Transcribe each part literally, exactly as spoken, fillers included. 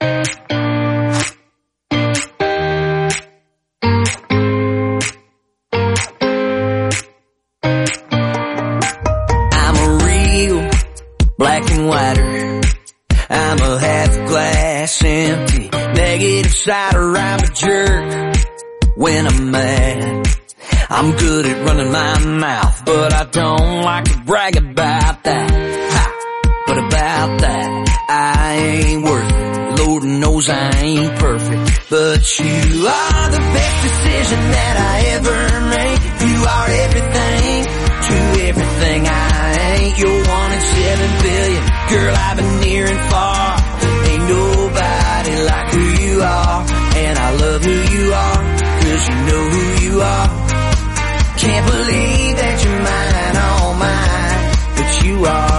I'm a real black and whiter. I'm a half glass empty, negative sider. I'm a jerk when I'm mad. I'm good at running my mouth, but I don't like to brag about that. Ha! But about that, I ain't worth it. Lord knows I ain't perfect, but you are the best decision that I ever made. You are everything to everything I ain't. You're one in seven billion. Girl, I've been near and far. Ain't nobody like who you are. And I love who you are, cause you know who you are. Can't believe that you're mine, all mine, but you are.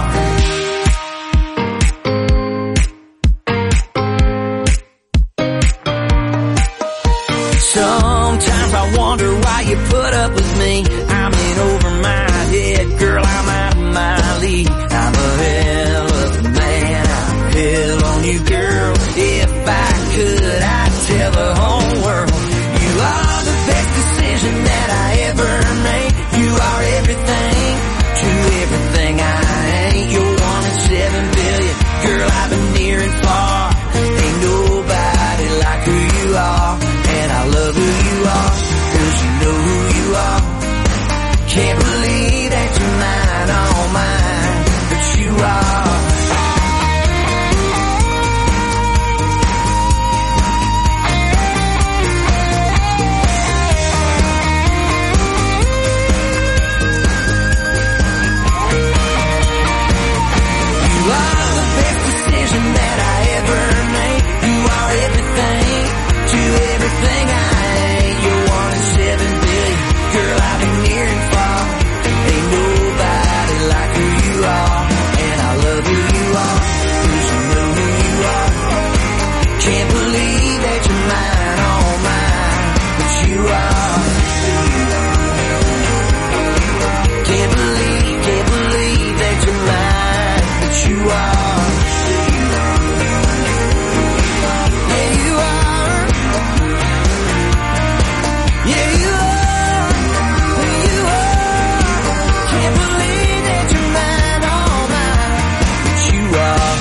Sometimes I wonder why you put up with me. I'm in over my head, girl, I'm out of my league. I'm a hell of a man, I'm hell on you, girl. If I could, I'd tell the whole world you are the best decision that I ever made. You are everything to everything I ain't. You're one in seven billion, girl, I've been near and far. Ain't nobody like who you are. And I love who you are, cause you know who you are. Can't believe that you're mine, all mine, but you are. You are the best decision that I ever made. You are everything to everything I ain't. You're one in seven billion, girl, I've been near and far. Ain't nobody like who you are, and I love who you are, cause you know who you are. Can't believe that you're mine, all mine, but you are. Can't believe, can't believe that you're mine, but you are. Yeah, you are. Yeah, you are, you are. Can't believe that you're mine, all mine, but you are.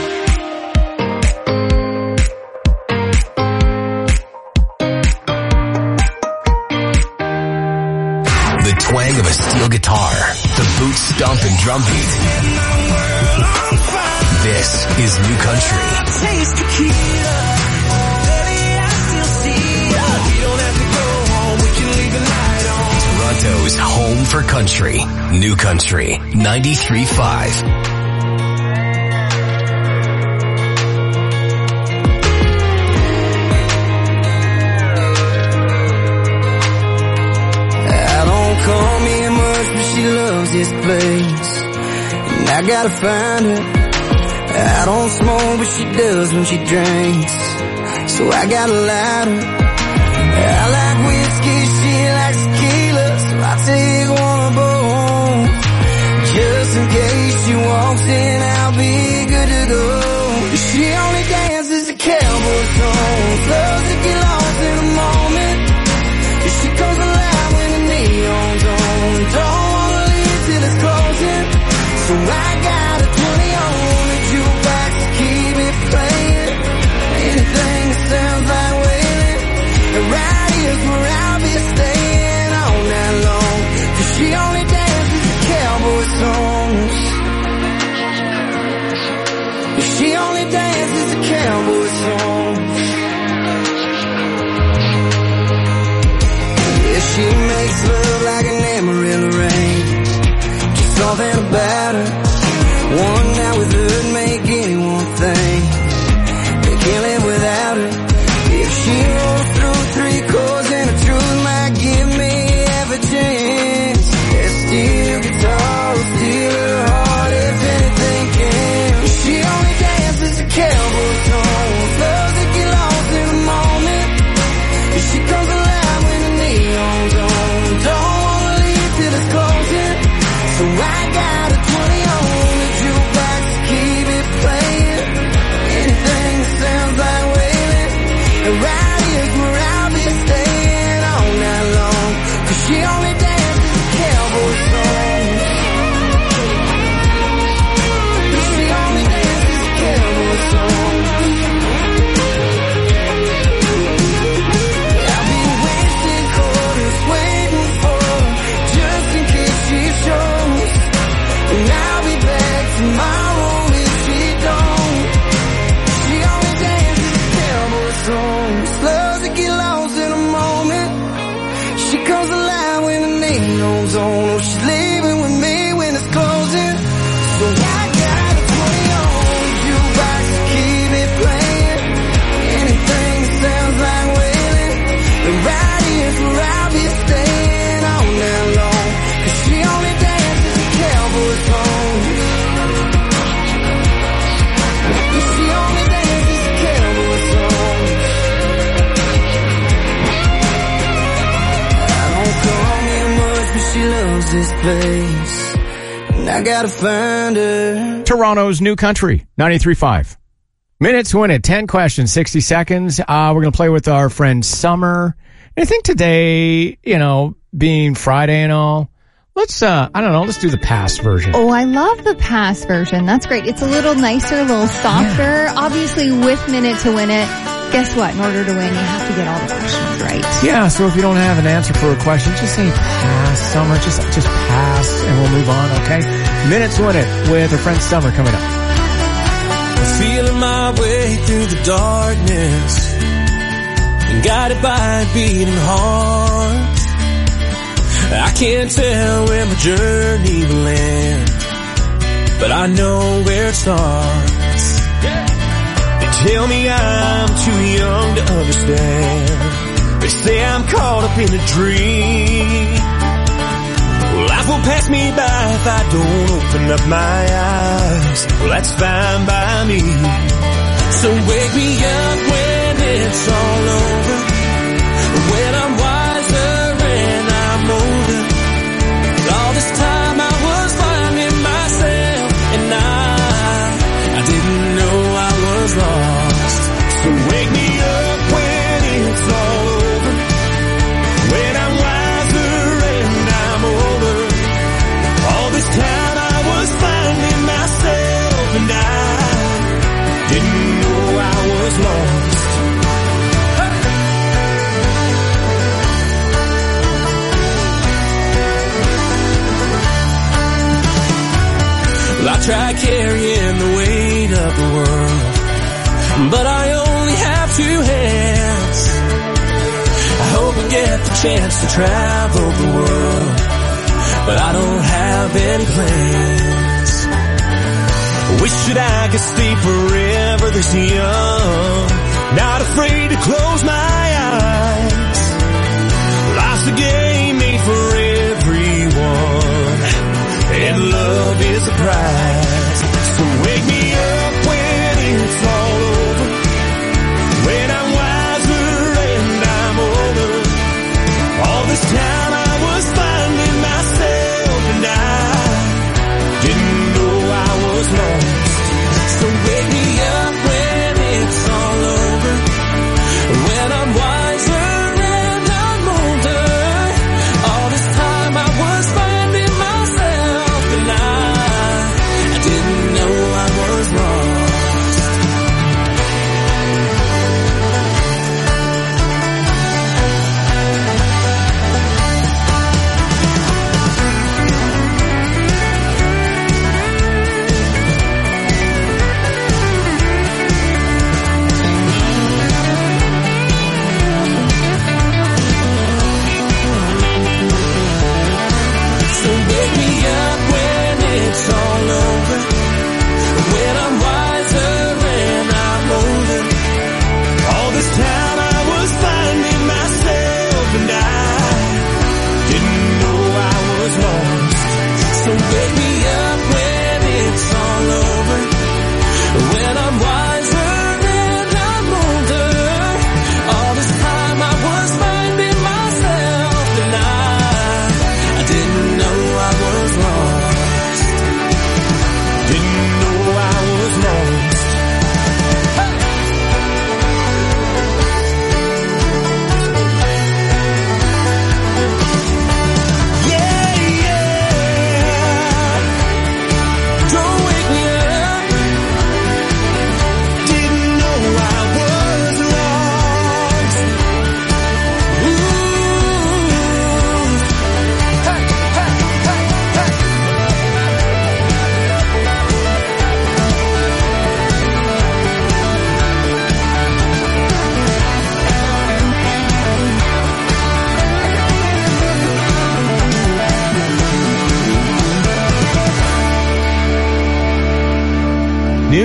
The twang of a steel guitar, the boot stomp and drum beat. This is New Country. Taste tequila, baby, I still see ya. We don't have to go home, we can leave the light on. Toronto's home for country. New Country ninety-three point five. I don't come here much, but she loves this place, and I gotta find her. I don't smoke, but she does when she drinks, so I got a lighter. I like whiskey, she likes tequila, so I take one of both. Just in case she walks in, I'll be good to go. She only dances to cowboy songs, loves to get lost in the moment. She comes alive when the neon's on, don't wanna leave till it's closing. So I got a twenty on the jukebox to keep it playing. Anything that sounds like wailing, right here's where I'll be staying all night long. Cause she only dances to cowboy songs. She only dances to cowboy songs. And right here's where I'll be staying all night long. Cause she only dances to cowboy songs. She only dances to cowboy songs. I've been wasting quarters waiting for her, just in case she shows. And I'll be back tomorrow if she don't. She only dances to cowboy songs. Loves to get lost in a moment. She comes alive when the neon's on. Oh, she's leaving with me when it's closing. So I got a twenty on jukebox to keep it playing. Anything that sounds like wailing. And right here's where I'll be staying all night long. Cause she only dances to cowboy songs. She only dances to cowboy songs. I don't call me much, but she loves this place. And I gotta find her. Toronto's New Country, ninety-three point five. Minutes win it, ten questions, sixty seconds. Uh, we're going to play with our friend Summer. And I think today, you know, being Friday and all, let's, uh, I don't know, let's do the past version. Oh, I love the past version. That's great. It's a little nicer, a little softer. Yeah. Obviously, with Minute to Win It, guess what? In order to win, you have to get all the questions right. Yeah, so if you don't have an answer for a question, just say pass, Summer. Just, just pass, and we'll move on, okay? Minute to Win It with our friend Summer coming up. Feeling my way through the darkness and guided by a beating heart. I can't tell where my journey will end, but I know where it starts. They tell me I'm too young to understand. They say I'm caught up in a dream. Life will pass me by if I don't open up my eyes. Well, that's fine by me. So wake me up when it's all over, when I'm wiser and I'm older. All this time I was finding myself, and I, I didn't know I was lost. So wake me up when it's all over, when I'm wiser and I'm older. All this time I was finding myself, and I didn't know I was lost. Well, I tried carrying the weight of the world, but I only have two hands. I hope I get the chance to travel the world, but I don't have any plans. Wish that I could stay forever this young, not afraid to close my eyes. Life's a game made for everyone, and love is a prize. So wake me up when it's all over, when I'm wiser and I'm older. All this time I was finding myself, and I didn't know I was lost. So wake me up when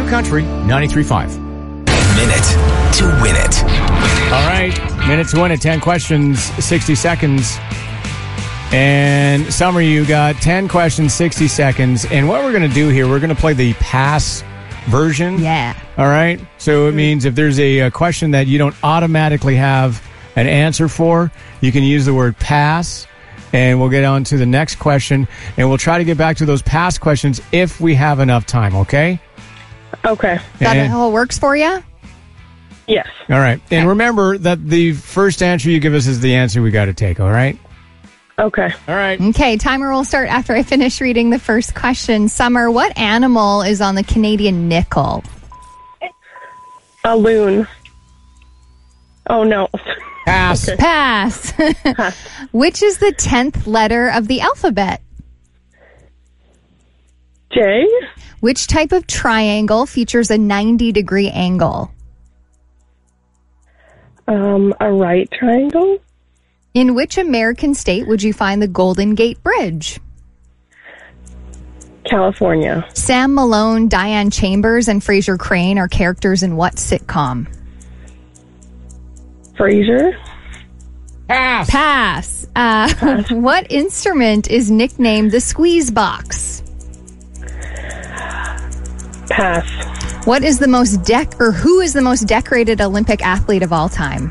New Country ninety-three point five. Minute to win it. All right, minute to win it. ten questions, sixty seconds. And Summer, you got ten questions, sixty seconds. And what we're going to do here, we're going to play the pass version. Yeah. All right. So it means if there's a, a question that you don't automatically have an answer for, you can use the word pass. And we'll get on to the next question. And we'll try to get back to those past questions if we have enough time, okay? Okay. That And- all works for you? Yes. all right. And remember that the first answer you give us is the answer we got to take, all right? Okay. All right. Okay, timer will start after I finish reading the first question. Summer, what animal is on the Canadian nickel? A loon. Oh, no. Pass. Pass. Which is the tenth letter of the alphabet? J. Which type of triangle features a ninety degree angle? Um, a right triangle. In which American state would you find the Golden Gate Bridge? California. Sam Malone, Diane Chambers, and Fraser Crane are characters in what sitcom? Fraser. Pass. Pass. Uh, what instrument is nicknamed the squeeze box? Pass. What is the most dec or who is the most decorated Olympic athlete of all time?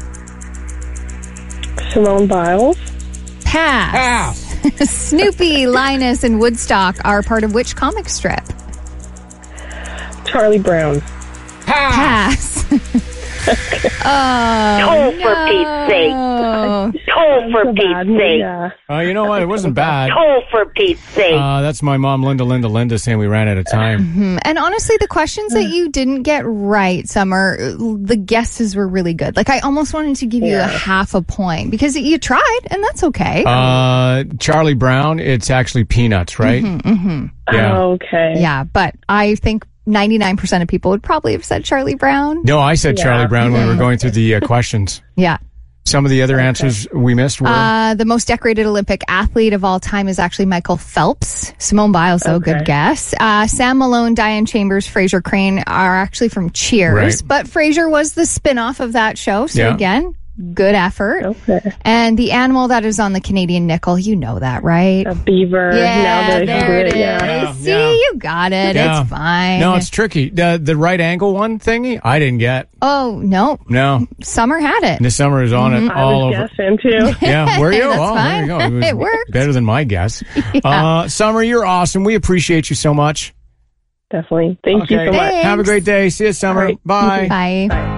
Simone Biles. Pass. Pass. Snoopy, Linus, and Woodstock are part of which comic strip? Charlie Brown. Pass. Pass. Oh, Toll for no. Pete's sake. Toll for So bad. Pete's sake. Yeah. Uh, you know what? It wasn't bad. Toll for Pete's sake. Uh, that's my mom, Linda, Linda, Linda, saying we ran out of time. And honestly, the questions that you didn't get right, Summer, the guesses were really good. Like, I almost wanted to give you a Yeah. half a point because you tried, and that's okay. Uh, Charlie Brown, it's actually Peanuts, right? Mm-hmm, Yeah. Okay. Yeah, but I think ninety-nine percent of people would probably have said Charlie Brown. No, I said Yeah. Charlie Brown when we were going through the uh, questions. Yeah. Some of the other answers we missed were... Uh, the most decorated Olympic athlete of all time is actually Michael Phelps. Simone Biles, though, Okay. good guess. Uh, Sam Malone, Diane Chambers, Fraser Crane are actually from Cheers. Right. But Frasier was the spin-off of that show. So Yeah. again, good effort. Okay. And the animal that is on the Canadian nickel, you know that, right? A beaver. Yeah, now that I there hear it it, is. yeah. Yeah, See, yeah. you got it. Yeah. It's fine. No, it's tricky. The, the right angle one thingy, I didn't get. Oh, no. No. Summer had it. This summer is on it I all was over. guessing too. Yeah, were you? That's oh, there you go. fine. It, was It worked. better than my guess. Uh, Summer, you're awesome. We appreciate you so much. Definitely. Thank you Okay. so much. Thanks. Have a great day. See you, Summer. All right. Bye. Bye.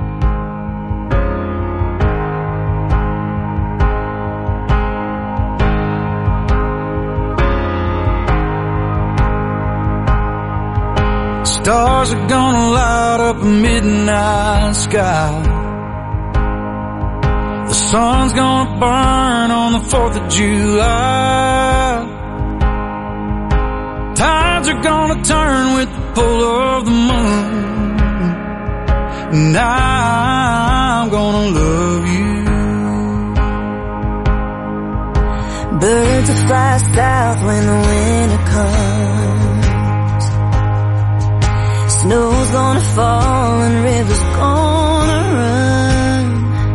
Stars are gonna light up a midnight sky. The sun's gonna burn on the fourth of July. Tides are gonna turn with the pull of the moon. And I'm gonna love you. Birds will fly south when the winter comes. Snow's gonna fall and rivers gonna run.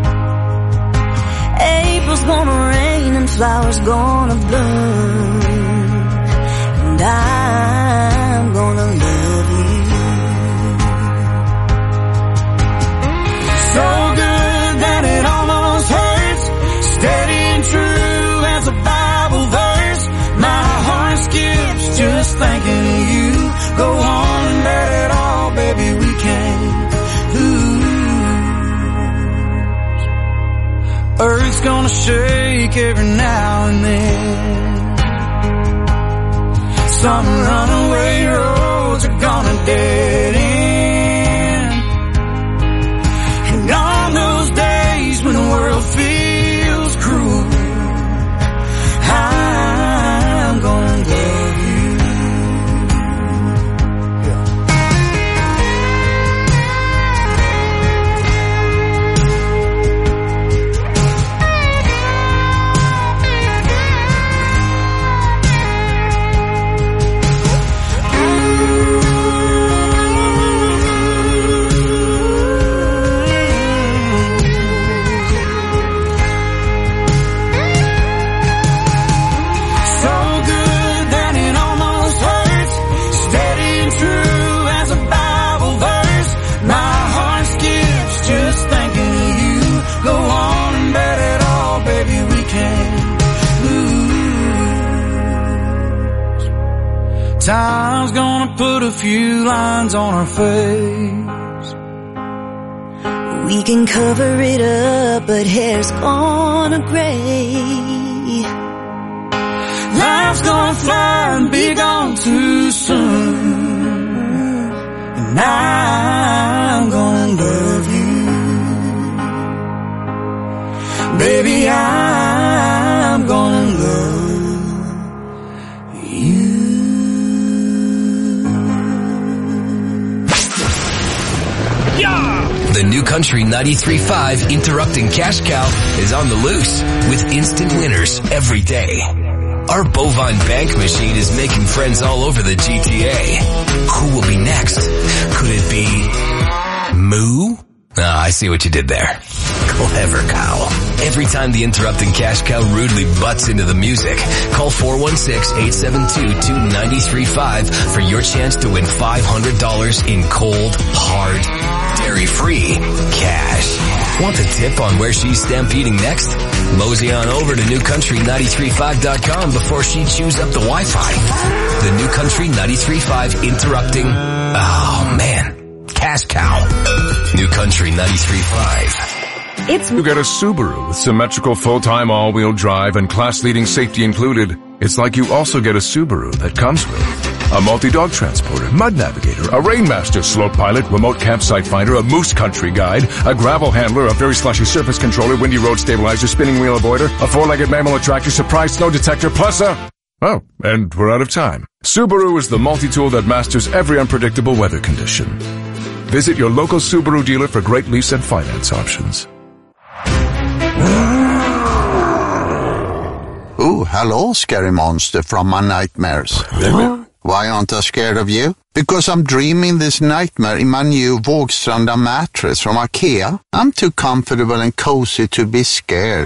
April's gonna rain and flowers gonna bloom. And I'm gonna love you. So good that it almost hurts. Steady and true as a Bible verse. My heart skips just thinking of you. Go on and let it all, baby, we can't lose. Earth's gonna shake every now and then. Some runaway roads are gonna dead end. And on those days when the world feels cruel, I'm gonna love you. Time's gonna put a few lines on our face. We can cover it up, but hair's gonna gray. Life's gonna fly and be gone too soon. And I'm gonna love you. Baby, I'm gonna love you. The New Country ninety-three point five Interrupting Cash Cow is on the loose with instant winners every day. Our bovine bank machine is making friends all over the G T A. Who will be next? Could it be Moo? Ah, I see what you did there. Clever cow. Every time the Interrupting Cash Cow rudely butts into the music, call four one six, eight seven two, two nine three five for your chance to win five hundred dollars in cold, hard, dairy-free cash. Want a tip on where she's stampeding next? Mosey on over to new country nine three five dot com before she chews up the Wi-Fi. The New Country ninety-three point five Interrupting... Oh, man. Cash Cow. New Country ninety-three point five. It's you get a Subaru with symmetrical full-time all-wheel drive and class-leading safety included. It's like you also get a Subaru that comes with a multi-dog transporter, mud navigator, a Rainmaster slope pilot, remote campsite finder, a moose country guide, a gravel handler, a very slushy surface controller, windy road stabilizer, spinning wheel avoider, a four-legged mammal attractor, surprise snow detector, plus a... Oh, and we're out of time. Subaru is the multi-tool that masters every unpredictable weather condition. Visit your local Subaru dealer for great lease and finance options. Oh, hello, scary monster from my nightmares. Why aren't I scared of you? Because I'm dreaming this nightmare in my new Vågstranda mattress from IKEA. I'm too comfortable and cozy to be scared.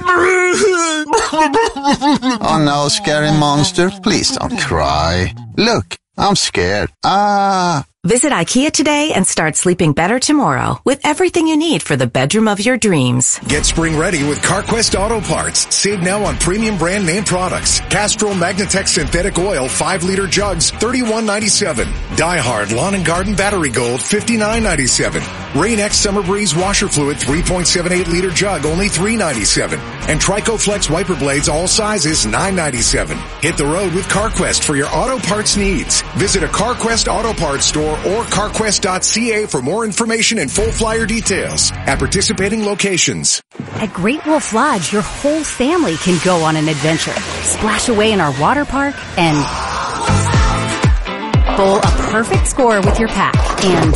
Oh no, scary monster, please don't cry. Look, I'm scared. Ah... Visit IKEA today and start sleeping better tomorrow with everything you need for the bedroom of your dreams. Get spring ready with CarQuest Auto Parts. Save now on premium brand name products. Castrol Magnatech Synthetic Oil five liter jugs, thirty-one ninety-seven. DieHard Lawn and Garden Battery Gold, fifty-nine ninety-seven. Rain-X Summer Breeze Washer Fluid three point seven eight liter jug, only three ninety-seven. And Trico Flex Wiper Blades all sizes, nine ninety-seven. Hit the road with CarQuest for your auto parts needs. Visit a CarQuest Auto Parts store or carquest dot c a for more information and full flyer details at participating locations. At Great Wolf Lodge, your whole family can go on an adventure. Splash away in our water park and bowl a perfect score with your pack and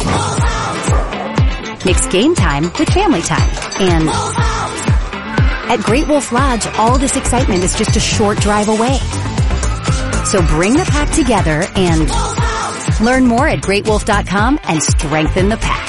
mix game time with family time. And at Great Wolf Lodge, all this excitement is just a short drive away. So bring the pack together and learn more at great wolf dot com and strengthen the pack.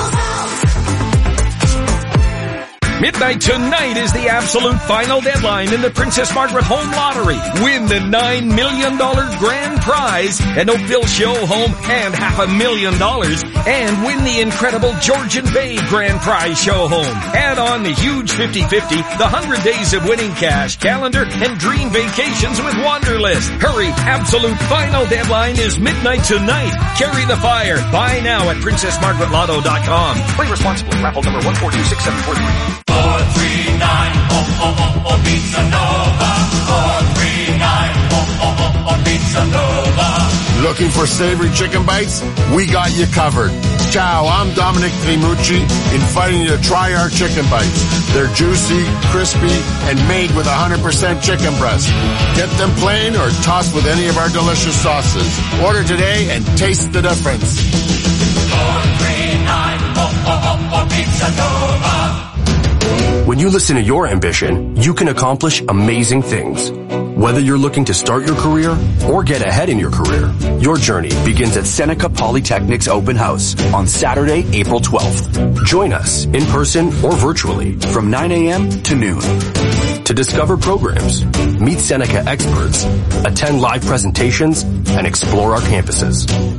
Midnight tonight is the absolute final deadline in the Princess Margaret Home Lottery. Win the nine million dollars grand prize, an Oakville show home and half a million dollars, and win the incredible Georgian Bay grand prize show home. Add on the huge fifty fifty, the one hundred days of winning cash, calendar, and dream vacations with Wanderlist. Hurry, absolute final deadline is midnight tonight. Carry the fire. Buy now at princess margaret lotto dot com. Play responsibly. Raffle number one four two six seven four three. Four three nine, oh oh oh oh, Pizza Nova. Four three nine, oh oh oh oh, Pizza Nova. Looking for savory chicken bites? We got you covered. Ciao, I'm Dominic Trimucci, inviting you to try our chicken bites. They're juicy, crispy, and made with one hundred percent chicken breast. Get them plain or tossed with any of our delicious sauces. Order today and taste the difference. Four three nine, oh oh oh oh, Pizza Nova. When you listen to your ambition, you can accomplish amazing things. Whether you're looking to start your career or get ahead in your career, your journey begins at Seneca Polytechnic's open house on Saturday, April twelfth. Join us in person or virtually from nine a.m. to noon. To discover programs, meet Seneca experts, attend live presentations, and explore our campuses.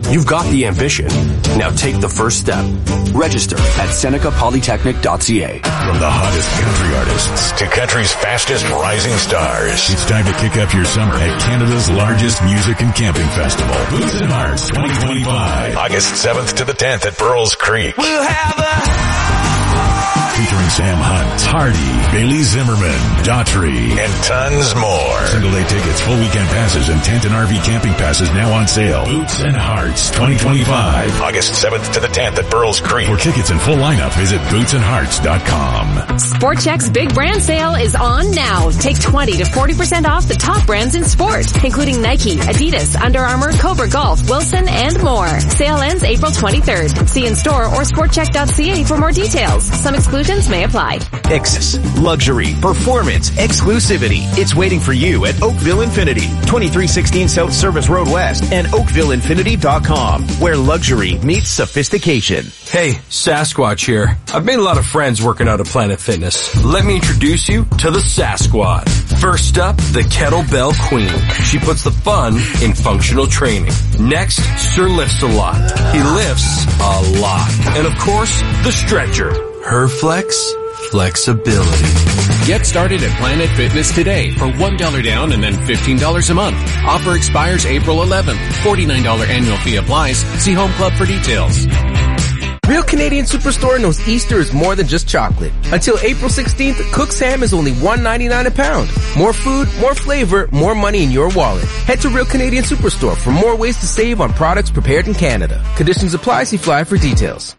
You've got the ambition. Now take the first step. Register at Seneca Polytechnic dot C A. From the hottest country artists to country's fastest rising stars, it's time to kick up your summer at Canada's largest music and camping festival, Boots and Hearts twenty twenty-five. August seventh to the tenth at Burles Creek. We'll have a featuring Sam Hunt, Hardy, Bailey Zimmerman, Daughtry, and tons more. Single day tickets, full weekend passes, and tent and R V camping passes now on sale. Boots and Hearts twenty twenty-five. August seventh to the tenth at Burles Creek. For tickets and full lineup, visit boots and hearts dot com. Sport Chek's big brand sale is on now. Take twenty to forty percent off the top brands in sport, including Nike, Adidas, Under Armour, Cobra Golf, Wilson, and more. Sale ends April twenty-third. See in store or sport chek dot c a for more details. Some exclusions may apply. Exus. Luxury. Performance. Exclusivity. It's waiting for you at Oakville Infinity. twenty-three sixteen South Service Road West and oakville infinity dot com, where luxury meets sophistication. Hey, Sasquatch here. I've made a lot of friends working out at Planet Fitness. Let me introduce you to the Sasquad. First up, the Kettlebell Queen. She puts the fun in functional training. Next, Sir Lifts a Lot. He lifts a lot. And of course, the Stretcher. Her flex, flexibility. Get started at Planet Fitness today for one dollar down and then fifteen dollars a month. Offer expires April eleventh. forty-nine dollars annual fee applies. See Home Club for details. Real Canadian Superstore knows Easter is more than just chocolate. Until April sixteenth, Cook's ham is only one ninety-nine a pound. More food, more flavor, more money in your wallet. Head to Real Canadian Superstore for more ways to save on products prepared in Canada. Conditions apply. See flyer for details.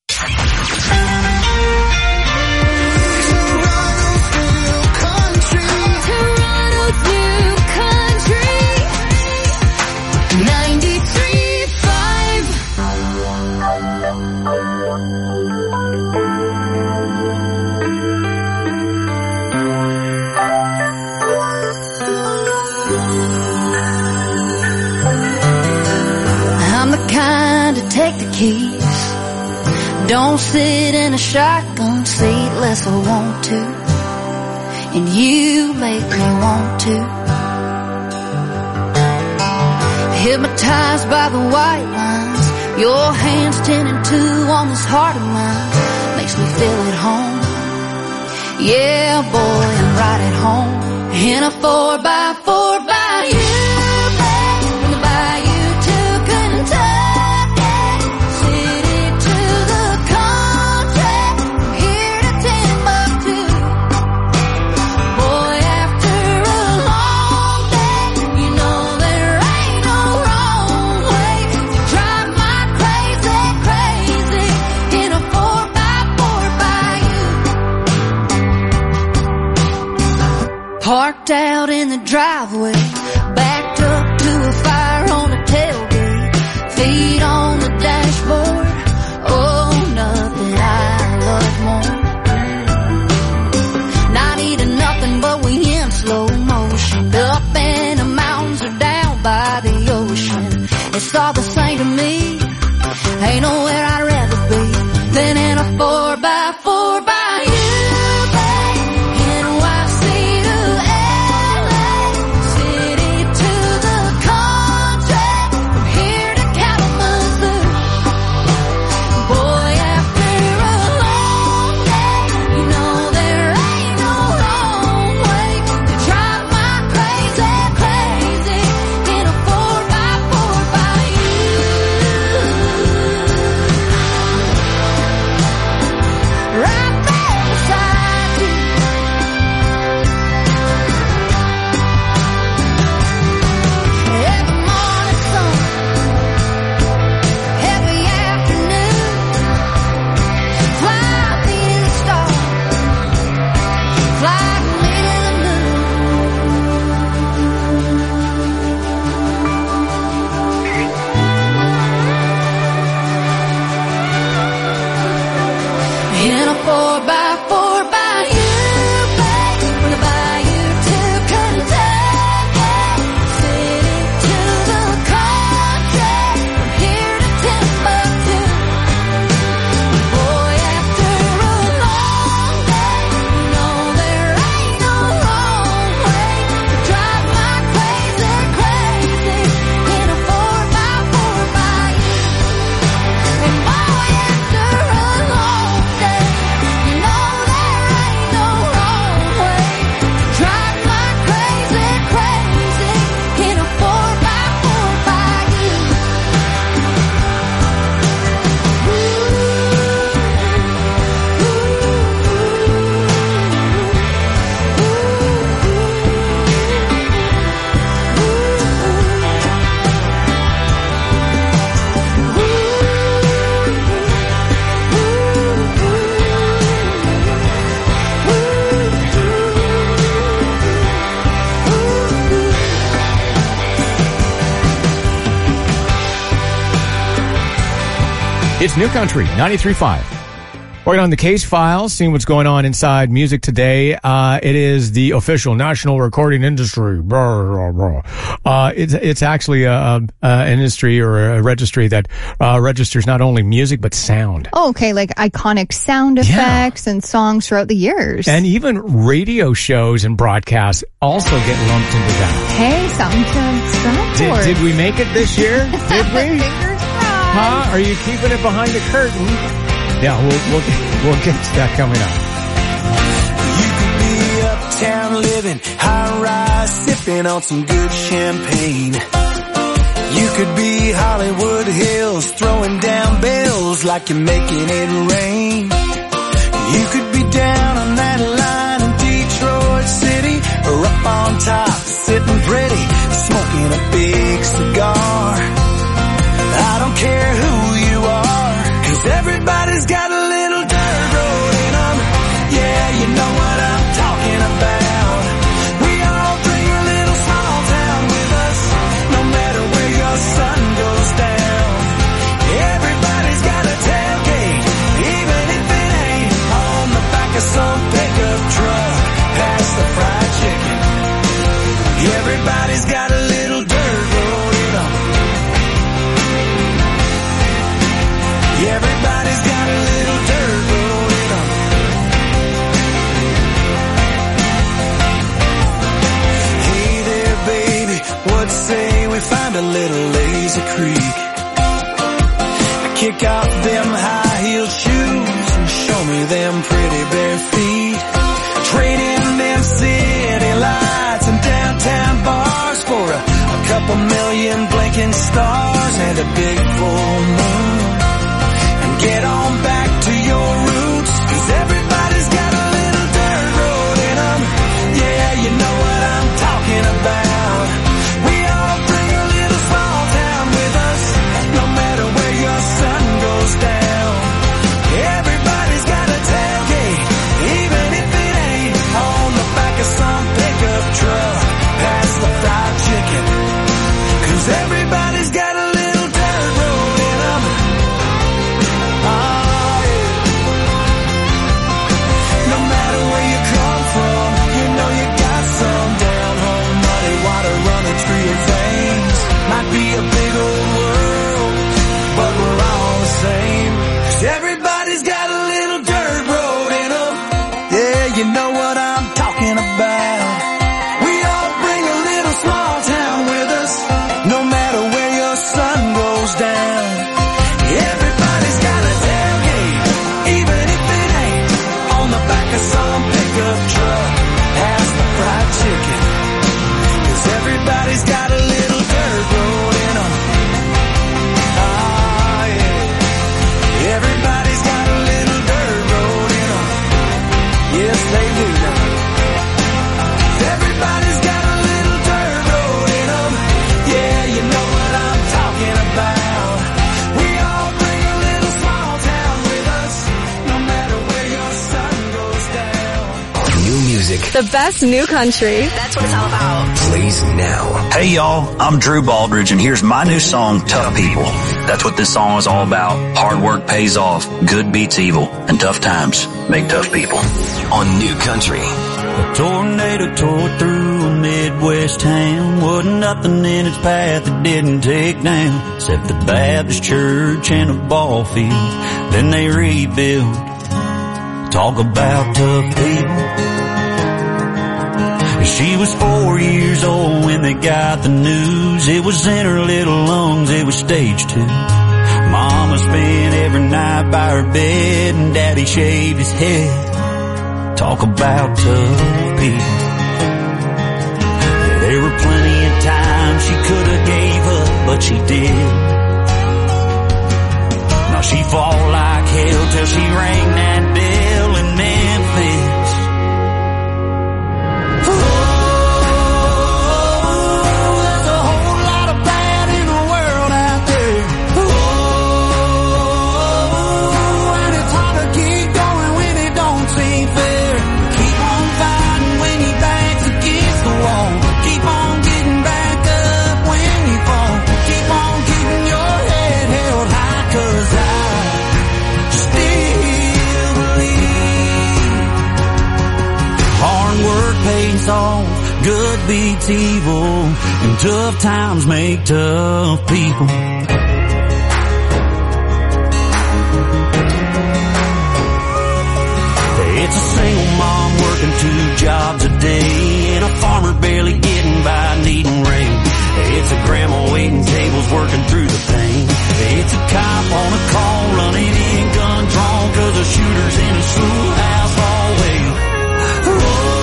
Take the keys. Don't sit in a shotgun seat unless I want to. And you make me want to. Hypnotized by the white lines, your hands ten and two on this heart of mine makes me feel at home. Yeah, boy, I'm right at home in a four by four by you. From the bayou to Kentucky. Parked out in the driveway, backed up to a fire on the tailgate, feet on the dashboard. Oh, nothing I love more. Not eating nothing, but we in slow motion. Up in the mountains or down by the ocean. It's all the same to me. Ain't nowhere I'd rather be than in a four by four by you. It's New Country, ninety-three point five. Working on the case files, seeing what's going on inside music today. Uh, it is the official National Recording Industry. Blah, blah, blah. Uh, it's, it's actually a, a, an industry or a registry that uh, registers not only music, but sound. Oh, okay, like iconic sound effects yeah. and songs throughout the years. And even radio shows and broadcasts also get lumped into that. Hey, something to strive did, for. did we make it this year? Did we? Fingers crossed. Huh? Are you keeping it behind the curtain? Yeah, we'll, we'll, we'll get to that coming up. You could be uptown living, high-rise, sipping on some good champagne. You could be Hollywood Hills, throwing down bills like you're making it rain. You could be down on that line in Detroit City, or up on top, sitting pretty, smoking a big cigar. I don't care who you are, 'cause everybody's got a little dirt road in them. Yeah, you know what I'm talking about. We all bring a little small town with us, no matter where your sun goes down. Everybody's got a tailgate, even if it ain't on the back of some pickup truck, past the fried chicken. Everybody's got a little dirt road in them. Everybody's got a little dirt road in them. Hey there, baby, what say we find a little lazy creek? Kick off them high-heeled shoes and show me them pretty bare feet. Trade in them city lights and downtown bars for a, a couple million blinking stars and a big full moon. Get on back to your roots, 'cause everybody's got a little dirt road in them. Yeah, you know what I'm talking about. We all bring a little small town with us, no matter where your sun goes down. Everybody's got a tailgate, even if it ain't on the back of some pickup truck, past the fried chicken. 'Cause everybody's got a little dirt road in them. Oh, yeah. No matter where you come from, you know you got some down home muddy water running through your veins. Might be a big old world, but we're all the same. 'Cause everybody's got a little dirt road in them. Yeah, you know what I'm talking about. We all bring a little small town with us, no matter where your sun goes down. Everybody's got a tailgate, even if it ain't on the back of some pickup truck, past the fried chicken. 'Cause everybody's got a little dirt road in them. Ah, yeah. Everybody's got a little dirt road in them. Yes, they do. Everybody's got a little dirt road in them. Yeah, you know what I'm talking about. We all bring a little small town with us, no matter where your sun goes down. New music. The best new country. That's what it's all about. Plays now. Hey y'all, I'm Drew Baldridge and here's my new song, Tough People. That's what this song is all about. Hard work pays off, good beats evil, and tough times make tough people. On New Country. A tornado tore through a Midwest town. Wasn't nothing in its path it didn't take down, except the Baptist church and a ball field. Then they rebuilt. Talk about tough people. She was four years old when they got the news. It was in her little lungs, it was stage two. Mama spent every night by her bed and Daddy shaved his head. Talk about tough people. There were plenty of times she could have gave up, but she did. Now she fought like hell till she rang that bell in Memphis. Oh, there's a whole lot of bad in the world out there. Oh, and it's hard to keep going when it don't seem fair. Keep on fighting when your back's against the wall. Keep on getting back up when you fall. Keep on keeping your head held high, 'cause I pays off, good beats evil, and tough times make tough people. It's a single mom working two jobs a day, and a farmer barely getting by needing rain. It's a grandma waiting tables working through the pain. It's a cop on a call running in gun drawn, cause a shooter's in a schoolhouse hallway. Oh,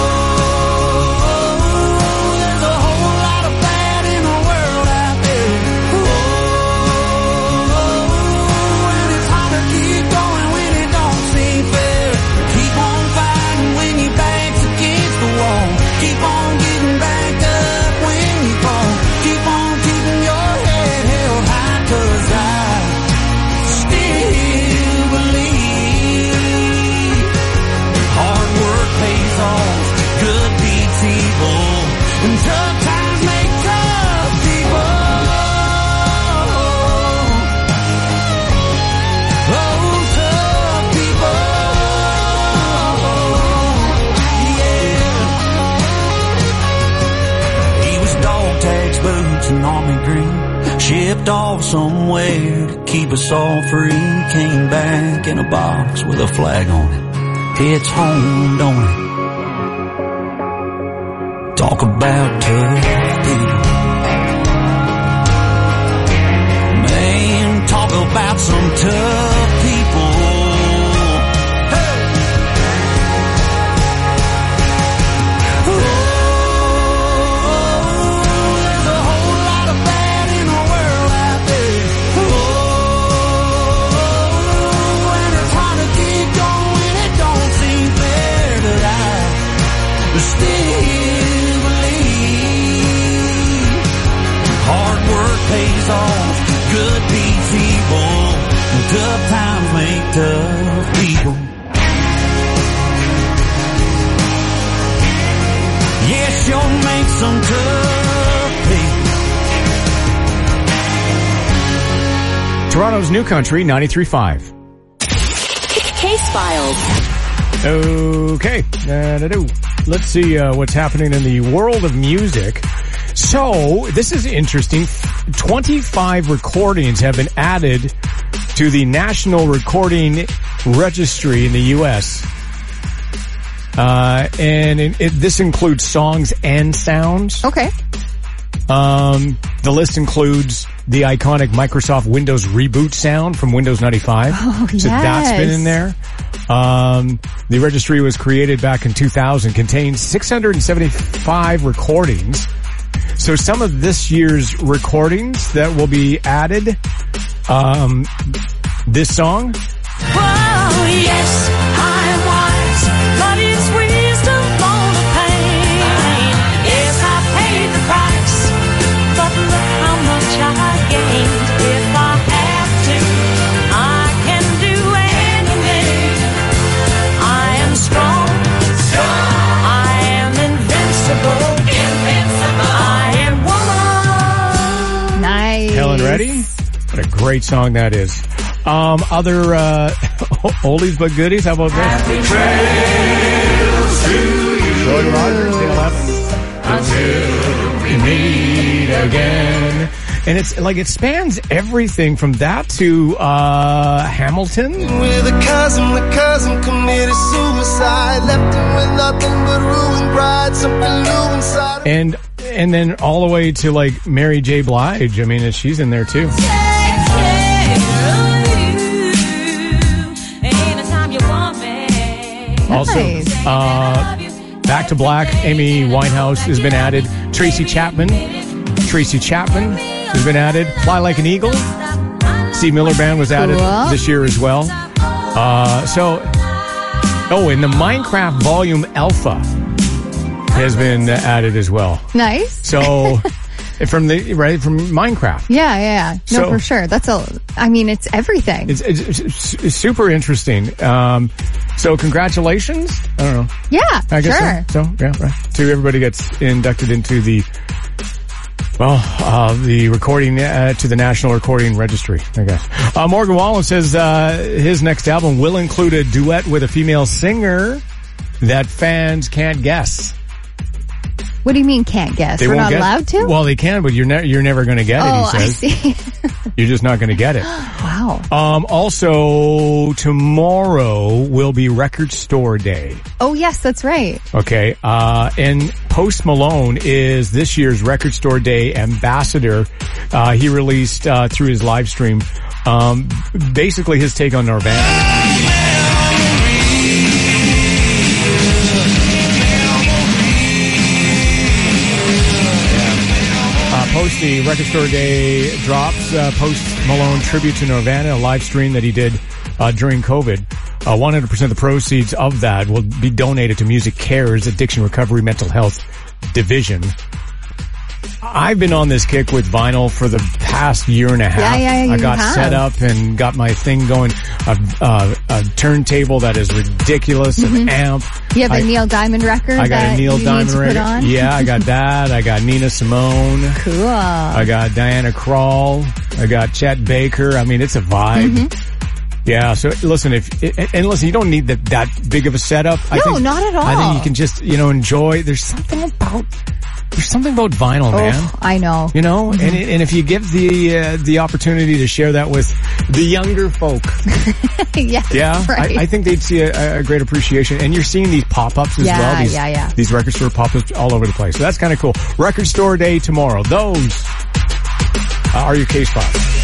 there's a whole lot of bad in the world out there. Oh, and it's hard to keep going when it don't seem fair. Keep on fighting when your back's against the wall. Keep on getting back up when you fall. Keep on keeping your head held high, cause I still believe hard work pays off, good beats evil, and tough times make tough people. Oh, tough people. Yeah. He was dog tags, boots, and army green. Shipped off somewhere to keep us all free. Came back in a box with a flag on it. It's home, don't it? Talk about tough people. Man, talk about some tough people. Hey! Oh, there's a whole lot of bad in the world out there. Oh, and it's hard to keep going, it don't seem fair that I still believe hard work pays off, good beats evil, and tough times make tough people. Yes, you'll make some tough people. Toronto's New Country, ninety-three point five. Case Files. Okay. Da-da-do. Let's see uh, what's happening in the world of music. So, this is interesting. twenty-five recordings have been added to the National Recording Registry in the U S Uh, and it, it, this includes songs and sounds. Okay. Um, the list includes the iconic Microsoft Windows reboot sound from Windows ninety-five. Oh, so yes. that's been in there. Um, the registry was created back in two thousand, contains six hundred seventy-five recordings. So some of this year's recordings that will be added, um, this song. Oh, yes, I am wise, but it's wisdom for the pain. Yes, I paid the price, but look how much I gained. If I have to, I can do anything. I am strong, I am invincible, invincible. I am woman. Nice. Helen Reddy? What a great song that is. Um, other, uh, oldies but goodies, how about that? Happy trails to you. Roy Rogers, the eleventh. Until we meet again. And it's like, it spans everything from that to, uh, Hamilton. With a cousin, the cousin committed suicide, left him with nothing but ruined pride, something new inside. And, and then all the way to like Mary J. Blige. I mean, she's in there too. Also, uh, Back to Black, Amy Winehouse has been added. Tracy Chapman, Tracy Chapman has been added. Fly Like an Eagle, Steve Miller Band was added Cool. this year as well. Uh, so, oh, and the Minecraft Volume Alpha has been added as well. Nice. So, from the, right, from Minecraft. Yeah, yeah, yeah. No, So- for sure. That's a, I mean, it's everything. It's, it's, it's, it's super interesting. Um, so congratulations. I don't know. Yeah, I guess sure. so. So, yeah, right. To everybody gets inducted into the, well, uh, the recording, uh, to the National Recording Registry, I guess. Uh, Morgan Wallen says, uh, his next album will include a duet with a female singer that fans can't guess. What do you mean can't guess? They We're won't not get, allowed to? Well, they can, but you're, ne- you're never going to get it, oh, he says. I see. You're just not going to get it. Wow. Um, also, tomorrow will be Record Store Day. Oh, yes, that's right. Okay. Uh, and Post Malone is this year's Record Store Day ambassador. Uh, he released, uh, through his live stream, um, basically his take on Nirvana. Post the Record Store Day drops, uh, Post Malone tribute to Nirvana, a live stream that he did uh, during COVID. Uh, one hundred percent of the proceeds of that will be donated to Music Cares Addiction Recovery Mental Health Division. I've been on this kick with vinyl for the past year and a half. Yeah, yeah, yeah, I got you have. set up and got my thing going. A, uh, a turntable that is ridiculous, Mhm. an amp. You have a I, Neil Diamond record I got that a Neil you Diamond need to record. put on? Yeah, I got that. I got Nina Simone. Cool. I got Diana Krall. I got Chet Baker. I mean, it's a vibe. Mm-hmm. Yeah. So listen, if and listen, you don't need that that big of a setup. I No, think, not at all. I think you can just you know enjoy. There's something about there's something about vinyl, man. Oh, I know. You know, Mhm. and it, and if you give the uh, the opportunity to share that with the younger folk, yeah, yeah, right. I, I think they'd see a, a great appreciation. And you're seeing these pop-ups as Yeah, well. These, yeah, yeah. These record store pop-ups all over the place. So that's kind of cool. Record Store Day tomorrow. Those uh, are your case files.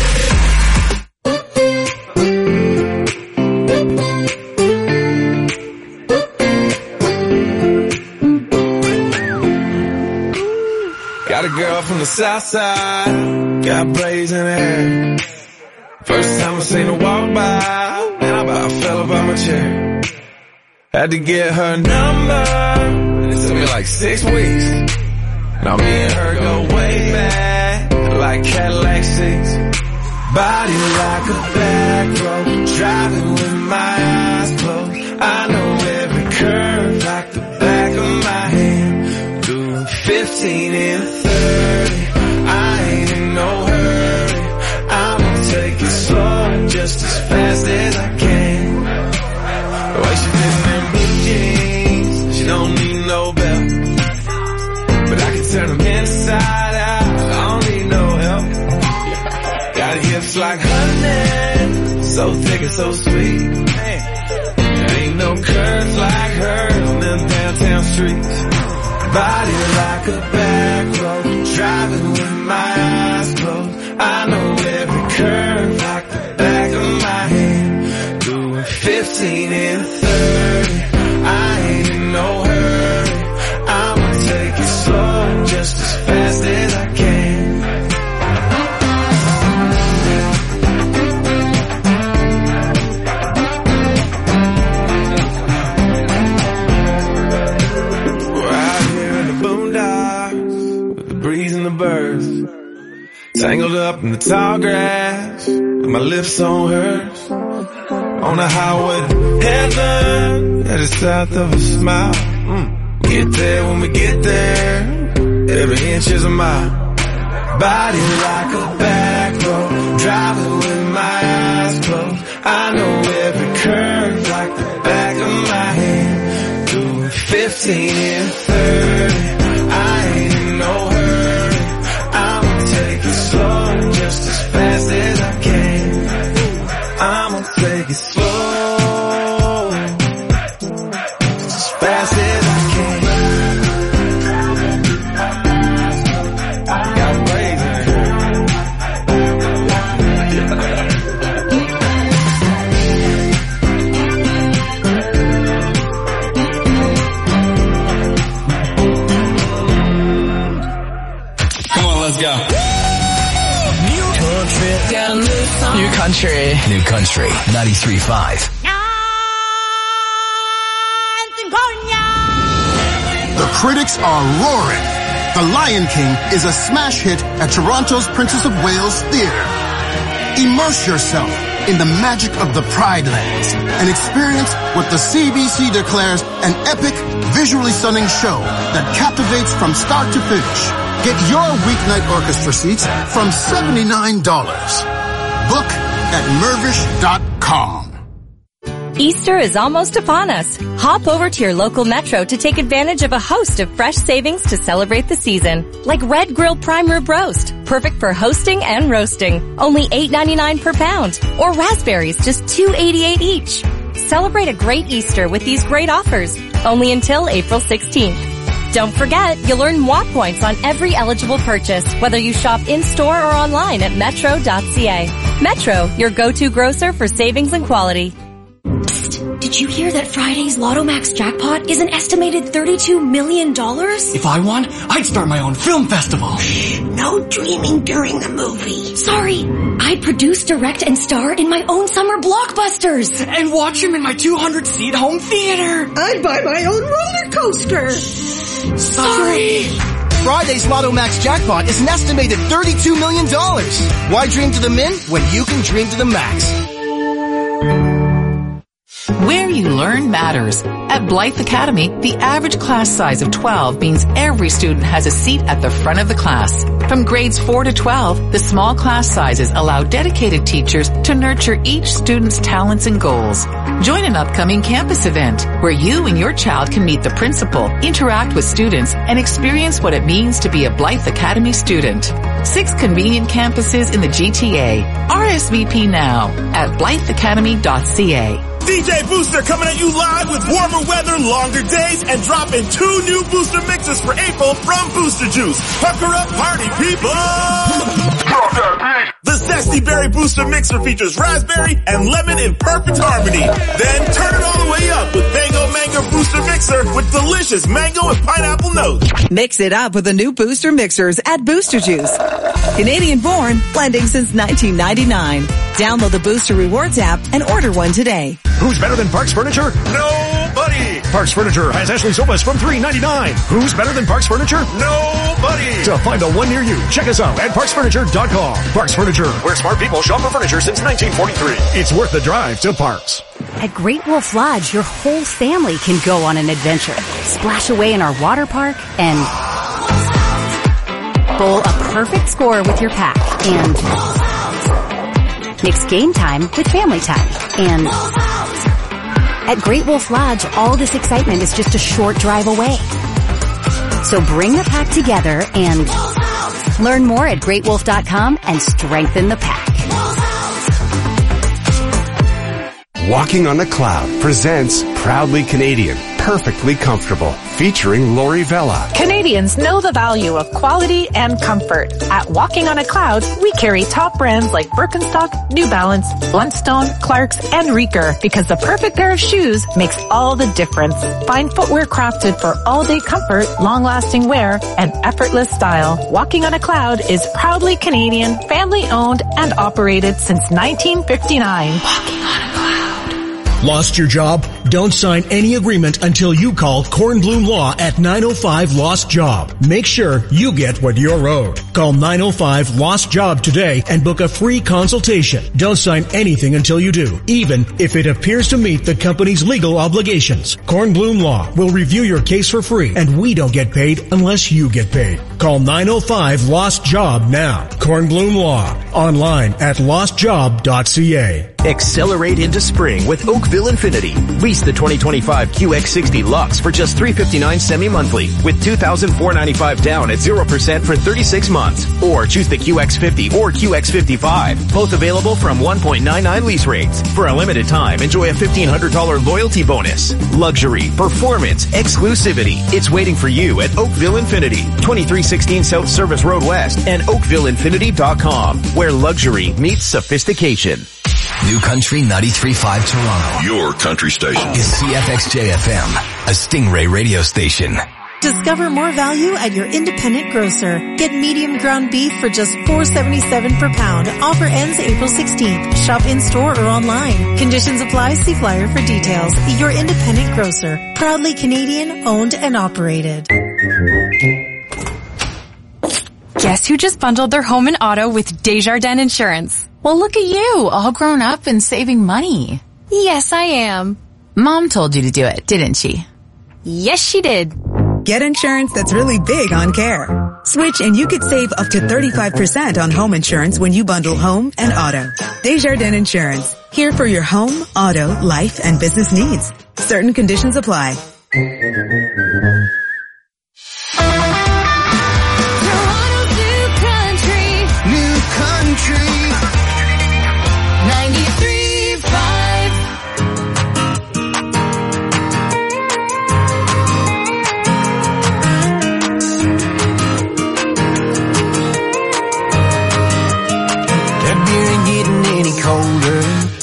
Got a girl from the south side, got braids in her hair. First time I seen her walk by, man, I about fell up out my chair. Had to get her number, it took me like six weeks. Now me and her go way back, like Cadillac seats. Body like a back road, driving with my eyes closed. I know every curve like the back of my hand. Doing fifteen and thirty, I ain't in no hurry. I'ma take it slow, just as fast as I can. The way she fits in blue jeans, she don't need no belt. But I can turn them inside out, I don't need no help. Got hips like honey, so thick and so sweet. There ain't no curves like hers on them downtown streets. Body like a back road, driving with my eyes closed. I know every curve like the back of my hand. Doing fifteen and thirty, I ain't in no hurry. I'ma take it slow, just as fast as I can. Breeze and the birds, tangled up in the tall grass, with my lips on hers. On the highway to heaven, at the south of a smile. Mm. Get there when we get there, every inch is a mile. Body like a back road, driving with my eyes closed. I know every curve like the back of my hand. Doing fifteen and thirty, I ain't in no hurry. Take it slow, just as fast as I can. I'ma take it slow, just as fast as I can. Got braids in her. Come on, let's go. New country. New country. ninety-three point five. The critics are roaring. The Lion King is a smash hit at Toronto's Princess of Wales Theatre. Immerse yourself in the magic of the Pride Lands and experience what the C B C declares an epic, visually stunning show that captivates from start to finish. Get your weeknight orchestra seats from seventy-nine dollars. Book at mervish dot com. Easter is almost upon us. Hop over to your local Metro to take advantage of a host of fresh savings to celebrate the season. Like Red Grill Prime Rib Roast, perfect for hosting and roasting. Only eight ninety-nine per pound. Or raspberries, just two eighty-eight each. Celebrate a great Easter with these great offers. Only until April sixteenth. Don't forget, you'll earn M W A points on every eligible purchase, whether you shop in-store or online at metro dot c a. Metro, your go-to grocer for savings and quality. Did you hear that Friday's Lotto Max jackpot is an estimated thirty-two million dollars? If I won, I'd start my own film festival. Shh, no dreaming during the movie. Sorry, I'd produce, direct, and star in my own summer blockbusters. And watch them in my two hundred seat home theater. I'd buy my own roller coaster. Sorry. Friday's Lotto Max jackpot is an estimated thirty-two million dollars. Why dream to the min when you can dream to the max? Where you learn matters. At Blythe Academy, the average class size of twelve means every student has a seat at the front of the class. From grades four to twelve, the small class sizes allow dedicated teachers to nurture each student's talents and goals. Join an upcoming campus event where you and your child can meet the principal, interact with students, and experience what it means to be a Blythe Academy student. Six convenient campuses in the G T A. R S V P now at blythe academy dot c a. D J Booster coming at you live with warmer weather, longer days, and dropping two new booster mixes for April from Booster Juice. Pucker up, party people! The Zesty Berry Booster Mixer features raspberry and lemon in perfect harmony. Then turn it all the way up with Mango Mango Booster Mixer with delicious mango and pineapple notes. Mix it up with the new Booster Mixers at Booster Juice. Canadian born, blending since nineteen ninety-nine. Download the Booster Rewards app and order one today. Who's better than Parks Furniture? Nobody! Parks Furniture has Ashley sofas from three ninety-nine. Who's better than Parks Furniture? Nobody! To find the one near you, check us out at parks furniture dot com. Parks Furniture, where smart people shop for furniture since nineteen forty-three. It's worth the drive to Parks. At Great Wolf Lodge, your whole family can go on an adventure. Splash away in our water park and bowl a perfect score with your pack and mix game time with family time. And at Great Wolf Lodge, all this excitement is just a short drive away. So bring the pack together and learn more at great wolf dot com and strengthen the pack. Walking on a Cloud presents Proudly Canadian, Perfectly Comfortable, featuring Lori Vella. Canadians know the value of quality and comfort. At Walking on a Cloud, we carry top brands like Birkenstock, New Balance, Bluntstone, Clarks, and Reeker because the perfect pair of shoes makes all the difference. Find footwear crafted for all-day comfort, long-lasting wear, and effortless style. Walking on a Cloud is proudly Canadian, family-owned, and operated since nineteen fifty-nine. Walking on a Cloud. Lost your job? Don't sign any agreement until you call Kornblum Law at nine oh five Lost Job. Make sure you get what you're owed. Call nine oh five Lost Job today and book a free consultation. Don't sign anything until you do, even if it appears to meet the company's legal obligations. Kornblum Law will review your case for free, and we don't get paid unless you get paid. Call nine oh five Lost Job now. Kornblum Law. Online at lost job dot c a. Accelerate into spring with Oakville Infinity. Lease the twenty twenty-five Q X sixty Lux for just three hundred fifty-nine dollars semi-monthly with two thousand four hundred ninety-five dollars down at zero percent for thirty-six months. Or choose the Q X fifty or Q X fifty-five. Both available from one point nine nine lease rates. For a limited time, enjoy a fifteen hundred dollars loyalty bonus. Luxury, performance, exclusivity. It's waiting for you at Oakville Infinity. twenty-three sixteen South Service Road West and oakville infinity dot com, where luxury meets sophistication. New Country ninety-three point five Toronto. Your country station. Is C F X J F M, a Stingray radio station. Discover more value at your independent grocer. Get medium ground beef for just four dollars and seventy-seven cents per pound. Offer ends April sixteenth. Shop in-store or online. Conditions apply. See flyer for details. Your independent grocer. Proudly Canadian, owned and operated. Guess who just bundled their home and auto with Desjardins Insurance? Well, look at you, all grown up and saving money. Yes, I am. Mom told you to do it, didn't she? Yes, she did. Get insurance that's really big on care. Switch and you could save up to thirty-five percent on home insurance when you bundle home and auto. Desjardins Insurance. Here for your home, auto, life, and business needs. Certain conditions apply. New country. ninety-three point five. That beer ain't getting any colder,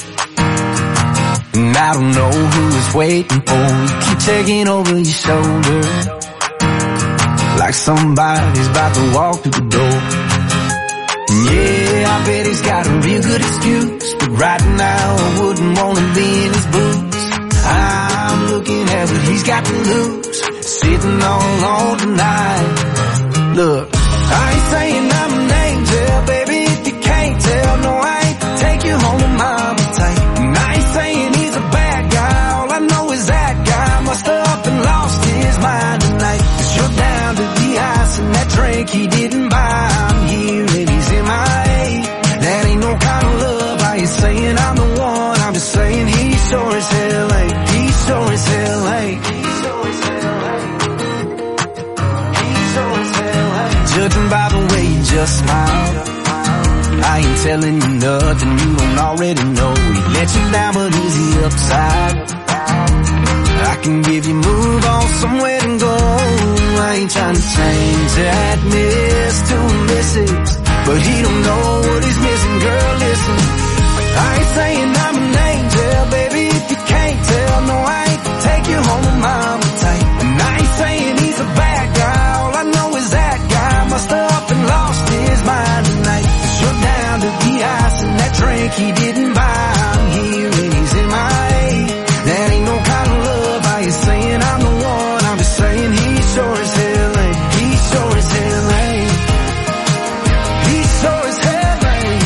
and I don't know who is waiting for you. Keep taking over your shoulder, like somebody's about to walk through the door. Yeah, I bet he's got a real good excuse, but right now I wouldn't want to be in his boots. I'm looking at what he's got to lose, sitting all alone tonight. Look, I ain't saying I'm an angel, baby, if you can't tell. No, I ain't take you home to mama tight. And I ain't saying he's a bad guy, all I know is that guy must have up and lost his mind tonight. 'Cause you're down to the ice and that drink he didn't buy. I'm here and he's in my A. That ain't no kind of love. I ain't saying I'm the one, I'm just saying he sure as hell ain't. He sure as hell ain't. He sure as hell ain't. He sure as hell ain't. Judging by the way you just smiled, I ain't telling you nothing you don't already know. He let you down, but is he upside? I can give you move on somewhere to go. I ain't trying to change that miss to a missus, but he don't know what he's missing. Girl, listen, I ain't saying I'm an angel, baby, if you can't tell. No, I ain't take you home to mama tight. And I ain't saying he's a bad guy, all I know is that guy must have up and lost his mind tonight. 'Cause you're down to the ice and that drink he didn't buy. I'm here and he's in my A. That ain't no kind of love. I ain't saying I'm the one, I'm just saying he sure as hell ain't. He sure as hell ain't. He sure as hell ain't.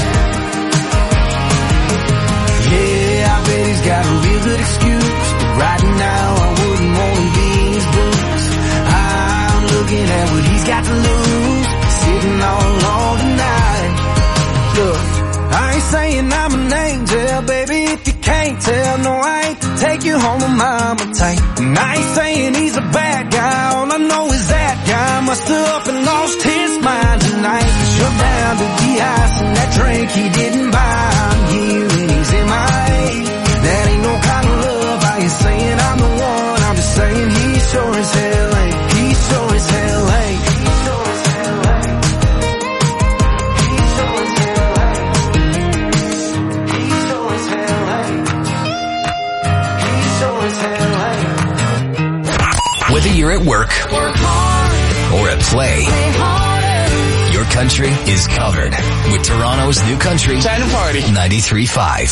Yeah, I bet he's got a real good excuse, but right now I wouldn't want to be in his boots. I'm looking at what he's got to lose, sitting all alone tonight. Look, I ain't saying I'm an angel, baby, if you can't tell. No, I ain't take you home to mama tight. And I ain't saying he's a bad guy, all I know is that guy must have up and lost his mind tonight. 'Cause you're down to the ice and that drink he didn't buy. I'm here and he's in my A. That ain't no kind of love. I ain't saying I'm the one, I'm just saying he sure as hell ain't. He sure as hell ain't. He sure as hell ain't. He sure as hell ain't. He sure as hell ain't. He sure as hell ain't. Whether you're at work or at play, your country is covered with Toronto's new country. Time to party. ninety-three point five.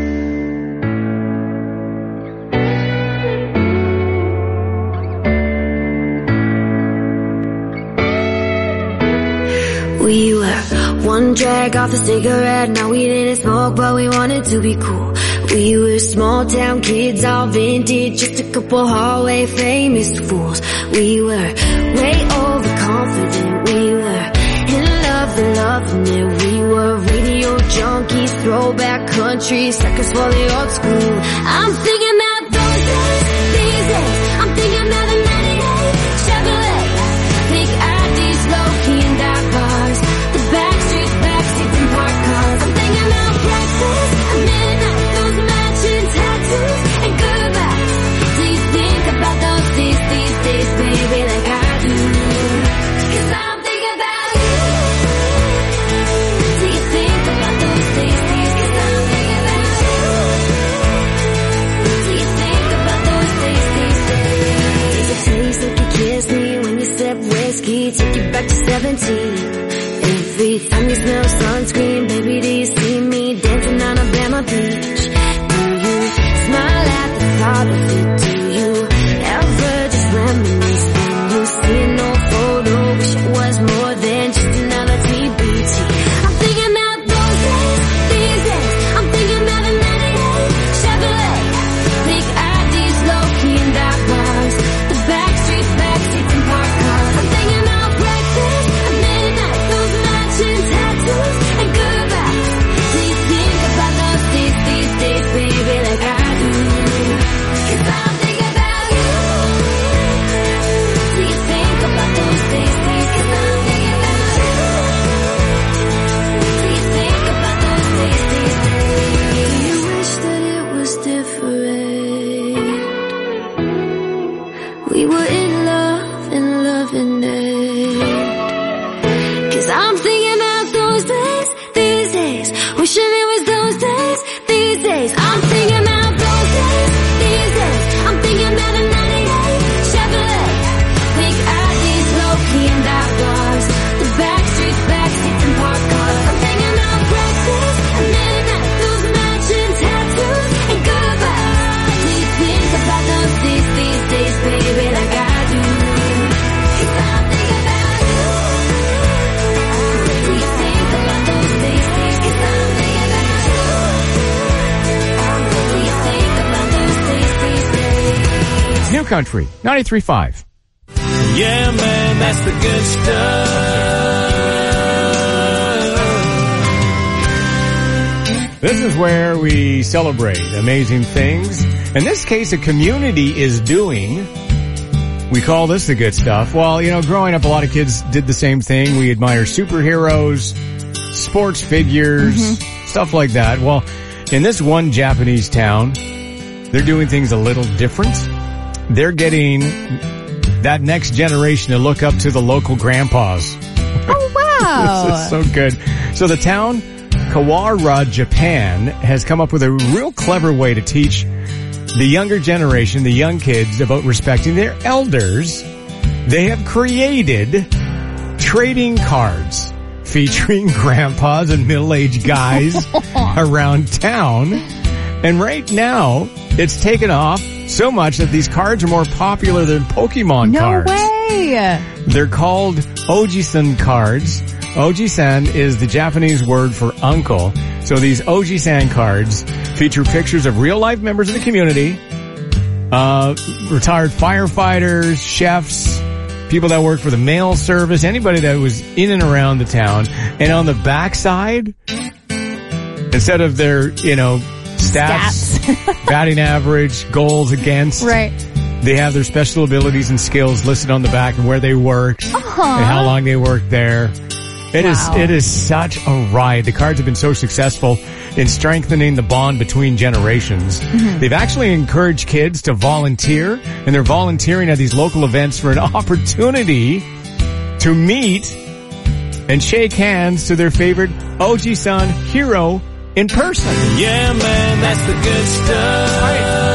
We were one drag off a cigarette, now we didn't smoke, but we wanted to be cool. We were small town kids, all vintage, just a couple hallway famous fools. We were way overconfident, we were in love and loving it. We were radio junkies, throwback country, suckers for the old school. I'm thinking about those days, these days, I'm thinking about the ninety-eight Chevrolet, big I Ds, low-key and dark bars, the backstreets, backseats and parked cars. I'm thinking about breakfast at midnight, those matching tattoos and goodbyes. Do you think about those days, these days, baby, like I do? 'Cause I'm thinking about you. Do you think about those days, days? 'Cause I'm thinking about you. Do you think about those days, days, days? Does it taste like you kissed me when you sipped whiskey? Take you back to seventeen. Every time you smell sunscreen, baby, do you see me dancing on Alabama Beach? Do you smile at the thought of it? Do you ever just reminisce when you see an old photo? Wish it was more than just another T B T. I'm thinking about those days, these days. I'm thinking about a ninety-eight Chevrolet, big I Ds, low-key and dark bars, the backstreets, backseats and parked cars. I'm thinking about breakfast at were in love and loving it. Cause I'm thinking about those days, these days, wishing it was those days, these days. I'm thinking about those days, these days. I'm thinking about the ninety-eight Chevrolet. Big I Ds, low key and dive bars, the back streets, back seats and park cars. I'm thinking about breakfast and midnight, those matching tattoos and goodbyes. Please think about those days, these days, baby, like I do. Cause I'm thinking about you. Please think about those days, days, cause I'm thinking about you. Please think about those days, these days. New Country, ninety-three point five. Yeah, man, that's the good stuff. This is where we celebrate amazing things. In this case, a community is doing. We call this the good stuff. Well, you know, growing up, a lot of kids did the same thing. We admire superheroes, sports figures, mm-hmm. stuff like that. Well, in this one Japanese town, they're doing things a little different. They're getting that next generation to look up to the local grandpas. Oh, wow. This is so good. So the town, Kawara, Japan, has come up with a real clever way to teach the younger generation, the young kids, about respecting their elders. They have created trading cards featuring grandpas and middle-aged guys around town. And right now, it's taken off so much that these cards are more popular than Pokemon no cards. No way! They're called Oji-san cards. Oji-san is the Japanese word for uncle. So these Oji-san cards feature pictures of real-life members of the community, uh, retired firefighters, chefs, people that work for the mail service, anybody that was in and around the town. And on the backside, instead of their, you know, stats, stats. batting average, goals against, right, they have their special abilities and skills listed on the back and where they worked uh-huh. and how long they worked there. It wow. is, it is such a ride. The cards have been so successful in strengthening the bond between generations. Mm-hmm. They've actually encouraged kids to volunteer, and they're volunteering at these local events for an opportunity to meet and shake hands to their favorite Oji-san hero in person. Yeah, man, that's the good stuff. Right.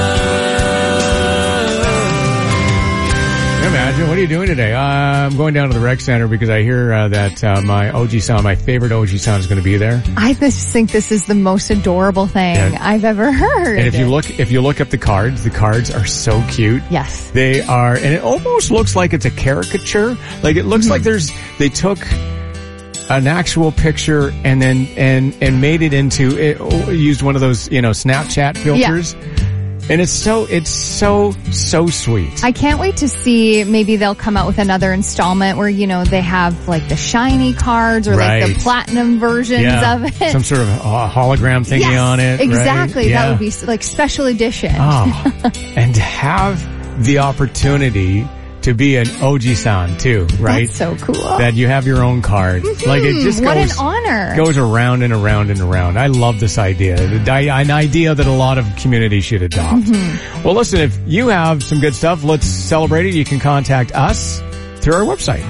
Imagine, what are you doing today? Uh, I'm going down to the rec center because I hear uh, that uh, my Oji-san, my favorite Oji-san, is going to be there. I just think this is the most adorable thing yeah. I've ever heard. And if you look, if you look up the cards, the cards are so cute. Yes, they are, and it almost looks like it's a caricature. Like it looks mm-hmm. like there's they took an actual picture and then and and made it into it, used one of those, you know, Snapchat filters. Yeah. And it's so, it's so, so sweet. I can't wait to see, maybe they'll come out with another installment where, you know, they have like the shiny cards or right. like the platinum versions yeah. of it. Some sort of uh, hologram thingy yes, on it. Exactly. Right? Yeah. That would be like special edition. Oh. And to have the opportunity to be an Oji-san too, right? That's so cool. That you have your own card. Mm-hmm. Like it just what goes, an honor. goes around and around and around. I love this idea. An idea that a lot of communities should adopt. Mm-hmm. Well, listen, if you have some good stuff, let's celebrate it. You can contact us through our website.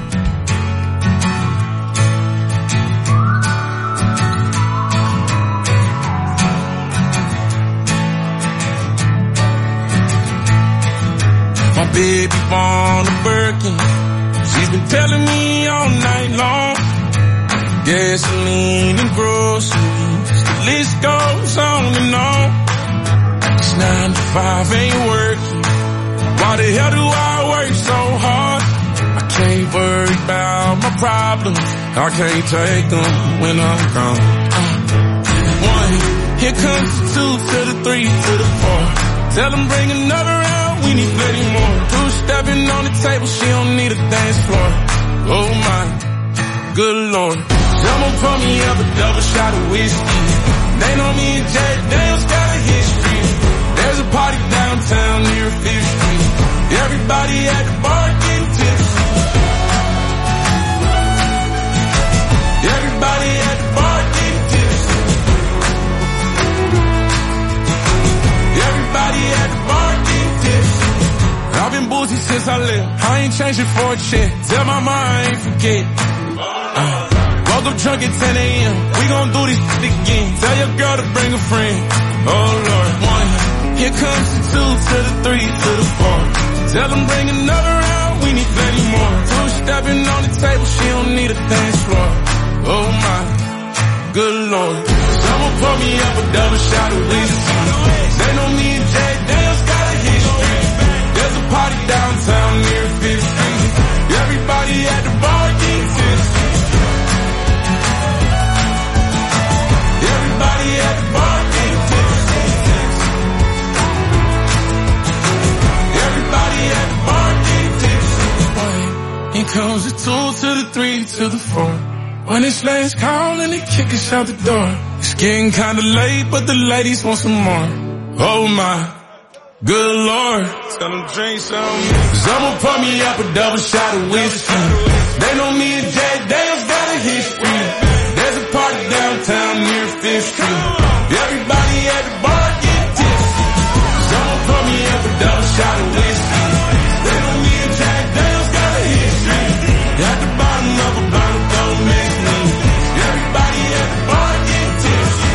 Baby born a Birkin, she's been telling me all night long. Gasoline and groceries, the list goes on and on. This nine to five ain't working. Why the hell do I work so hard? I can't worry about my problems. I can't take them when I'm gone. Uh, one, here comes the two to the three to the four. Tell them bring another round, we need plenty more. Two stepping on the table, she don't need a dance floor. Oh my, good lord. Someone pour me up a double shot of whiskey. They know me and Jack Daniels got a history. There's a party downtown near Fifth Street. Everybody at the bar getting tipsy. Everybody at the bar getting tipsy. Everybody at the bar getting tipsy. I've been boozy since this I live. I ain't changing for a check. Tell my mom I ain't forget. Uh, woke up drunk at ten a.m. We gon' do this shit again. Tell your girl to bring a friend. Oh Lord, one. Here comes the two to the three to the four. Tell them bring another round. We need plenty more. Two stepping on the table. She don't need a dance floor. Oh my, good Lord. Someone pour me up a double shot of whiskey. They know me and Jack Daniels got a history. There's a party downtown near Fifth Street. Everybody at the bar getting tipsy. Everybody at the bar getting tipsy. Everybody at the bar getting tipsy. Here comes the two to the three to the four. When it's last call and they kick us out the door. It's getting kinda late, but the ladies want some more. Oh my, good Lord. Tell them drink some. Someone pour me up a double shot of whiskey. They know me and Jack Daniels got a history. There's a party downtown near Fifth Street. Everybody at the bar get tipsy. Someone pour me up a double shot of whiskey. They know me and Jack Daniels got a history. At the bottom of a bottle, don't mix me. Everybody at the bar get tipsy.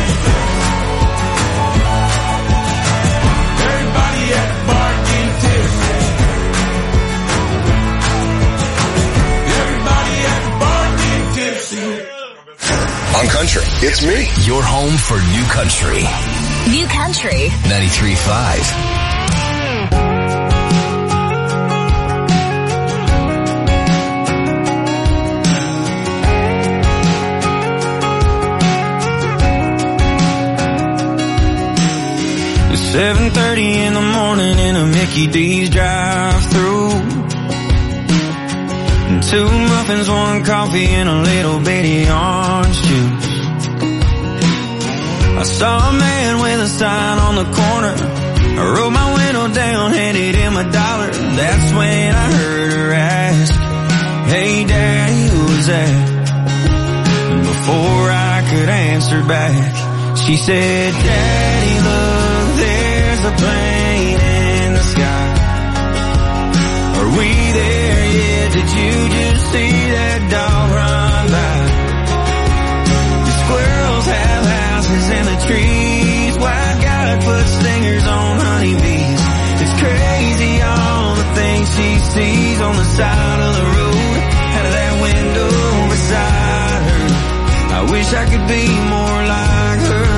Everybody at the bar get tipsy. Everybody at the bar get tipsy. On Country, it's me. Your home for New Country. New Country. ninety-three point five. seven thirty in the morning in a Mickey D's drive-thru. Two muffins, one coffee, and a little bitty orange juice. I saw a man with a sign on the corner. I rolled my window down, handed him a dollar. That's when I heard her ask, "Hey Daddy, who was that?" And before I could answer back, she said, "Daddy, look, there's a plane in the sky. Are we there yet? Did you just see that dog run by? The squirrels have houses in the trees. Why God put stingers on honeybees? It's crazy all the things she sees on the side of the road, out of that window beside her. I wish I could be more like her.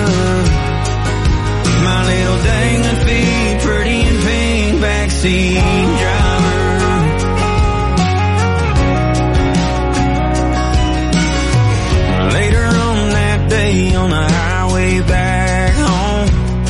My little dangling feet, pretty and pink, backseat driver." Later on that day on the highway back home,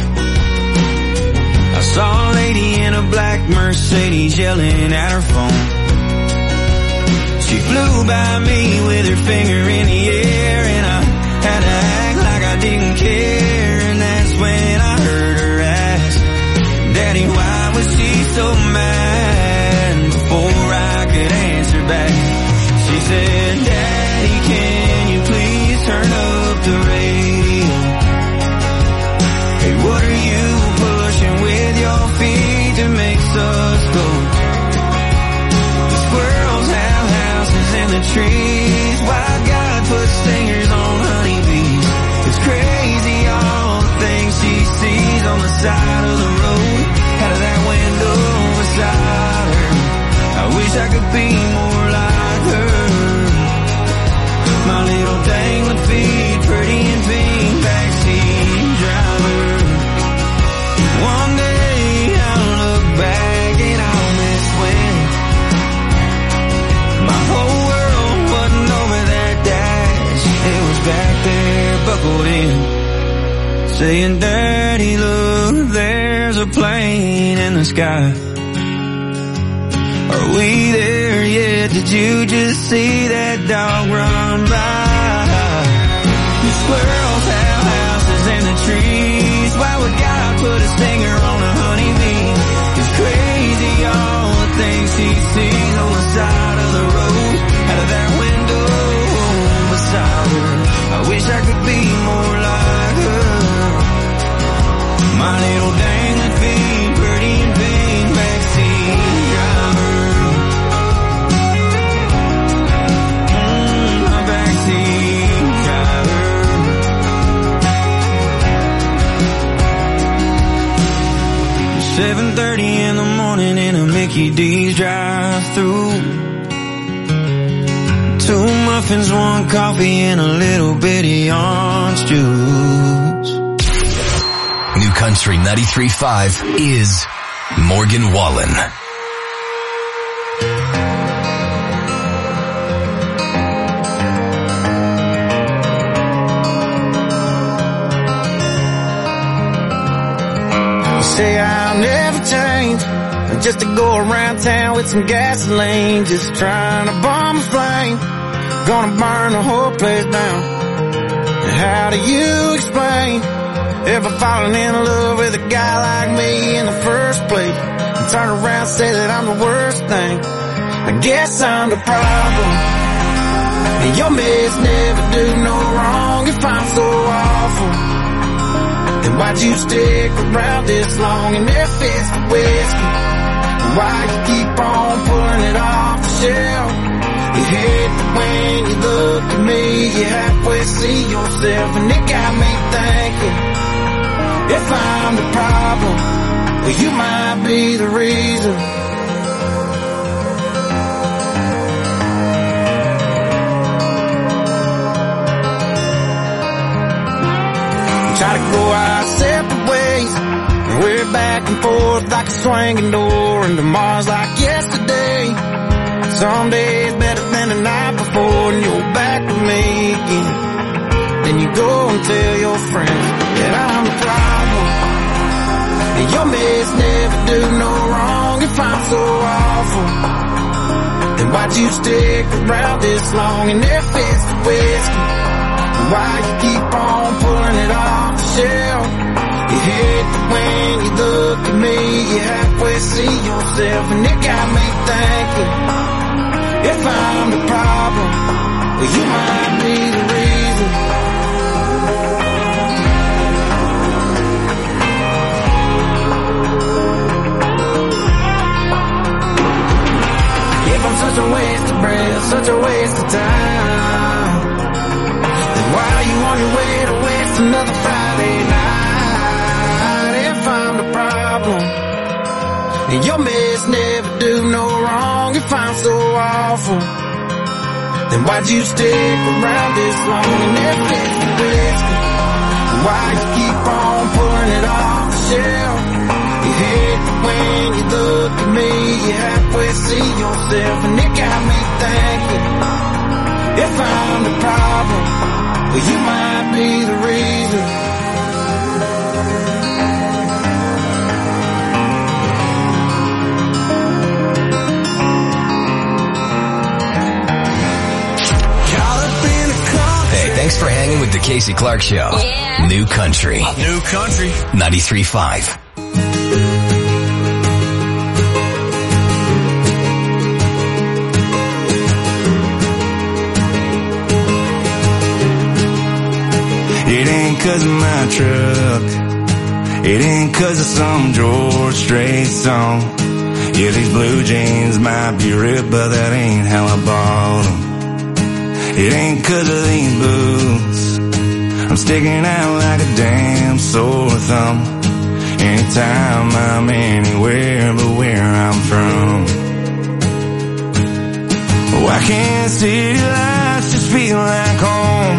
I saw a lady in a black Mercedes yelling at her phone. She flew by me with her finger in the air, and I had to act like I didn't care. And that's when I heard her ask, "Daddy, why was she so mad?" Before I could answer back, she said, "Daddy, can you please turn up the radio? Hey, what are you pushing with your feet that makes us go? The squirrels have houses in the trees. Why God put stingers on honeybees? It's crazy all the things she sees on the side of the road, out of that window beside her. I wish I could be more like her. My little dangling feet, pretty and pink, backseat driver. One day I'll look back and I'll miss when my whole world wasn't over that dash. It was back there, buckled in, saying, "Daddy, look, there's a plane in the sky. Are we there yet? Did you just see that dog run by? The squirrels have houses in the trees. Why would God put a stinger on a honeybee? It's crazy all the things she sees on the side of the road, out of that window beside her. I wish I could be more like her. My little dangling feet, pretty and pink, backseat driver." seven thirty in the morning in a Mickey D's drive-thru. Two muffins, one coffee, and a little bitty orange juice. New Country ninety-three point five is Morgan Wallen. Say I'll never change, just to go around town with some gasoline, just trying to bomb a flame, gonna burn the whole place down. And how do you explain ever falling in love with a guy like me in the first place, and turn around and say that I'm the worst thing? I guess I'm the problem, and your mess never do no wrong. If I'm so awful, then why'd you stick around this long? And if it's the whiskey, why you keep on pulling it off the shelf? You hate that when you look at me, you halfway see yourself. And it got me thinking, if I'm the problem, well, you might be the reason. Try to go our separate ways, and we're back and forth like a swinging door, and tomorrow's like yesterday. Some days better than the night before, and you're back with me again. Then you go and tell your friends that I'm the problem, and your mess never do no wrong. If I'm so awful, then why'd you stick around this long? And if it's the whiskey, why you keep on pulling it off the shelf? You hate that when you look at me, you halfway see yourself. And it got me thinking, if I'm the problem, well, you might be the reason. If I'm such a waste of breath, such a waste of time, why are you on your way to waste another Friday night? If I'm the problem, and your mess never do no wrong. If I'm so awful, then why'd you stick around this long? And if it's the whiskey, why you keep on pulling it off the shelf? You hate that when you look at me, you halfway see yourself. And it got me thinking, if I'm the problem, well, you might be the reason. Hey, thanks for hanging with the Casey Clark Show. Yeah. New Country. New Country. ninety-three point five. It ain't 'cause of my truck, it ain't 'cause of some George Strait song. Yeah, these blue jeans might be ripped, but that ain't how I bought them. It ain't 'cause of these boots, I'm sticking out like a damn sore thumb. Anytime I'm anywhere but where I'm from. Why can't city lights just feel like home?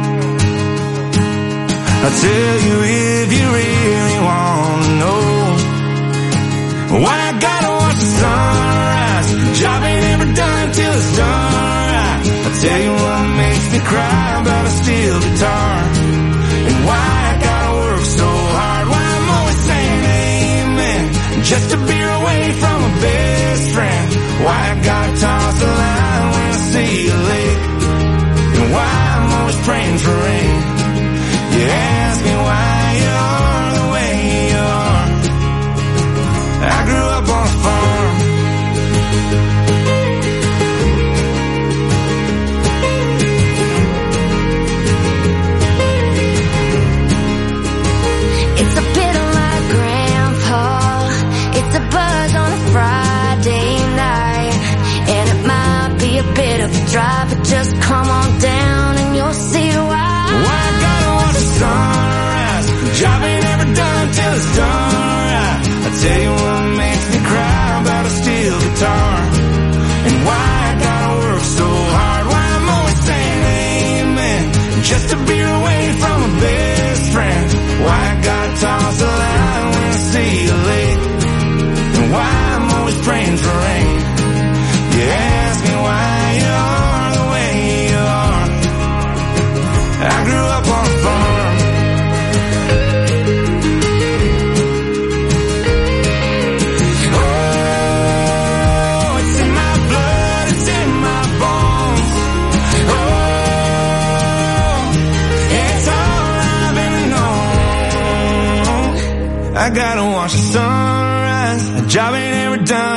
I'll tell you if you really want to know. Why I gotta watch the sunrise, job ain't ever done till it's done right. I'll tell you what makes me cry about a steel guitar, and why I gotta work so hard, why I'm always saying amen just to be away from a best friend. Why I gotta toss the line when I see a lake, and why I'm always praying for rain. You ask me why you are the way you are. I grew up on a farm. It's a bit like Grandpa, it's a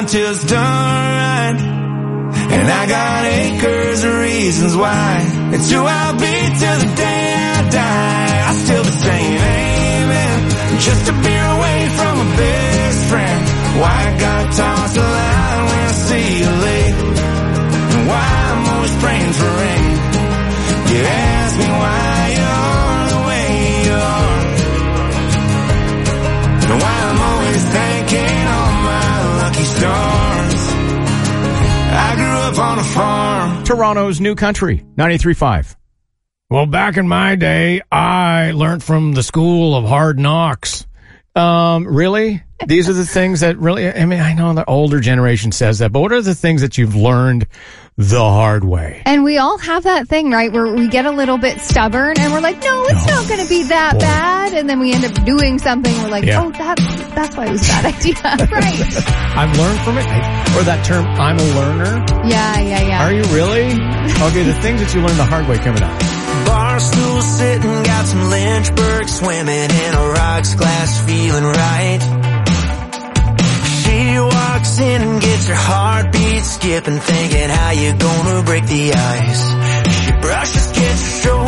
till it's done right. And I got acres of reasons why. It's who I'll be till the day I die. I still be saying amen, just a beer away from my best friend. Why I gotta toss the line when I see you late, and why I'm always praying for rain. You ask me why you're the way you are, and why I'm always thanking all my lucky stars. I grew up on a farm. Toronto's New Country, ninety-three point five. Well, back in my day, I learned from the school of hard knocks. Um, really? These are the things that really, I mean, I know the older generation says that, but what are the things that you've learned the hard way? And we all have that thing, right, where we get a little bit stubborn and we're like, no, it's no. not going to be that Boy. bad. And then we end up doing something. We're like, yeah. oh, that, that's why it was a bad idea. Right. I've learned from it. Or that term, I'm a learner. Yeah, yeah, yeah. Are you really? Okay, the things that you learned the hard way coming up. Barstool sitting, got some Lynchburg swimming in a rocks glass, feeling right. She walks in and gets her heartbeat skipping, thinking how you gonna break the ice. She brushes, gets her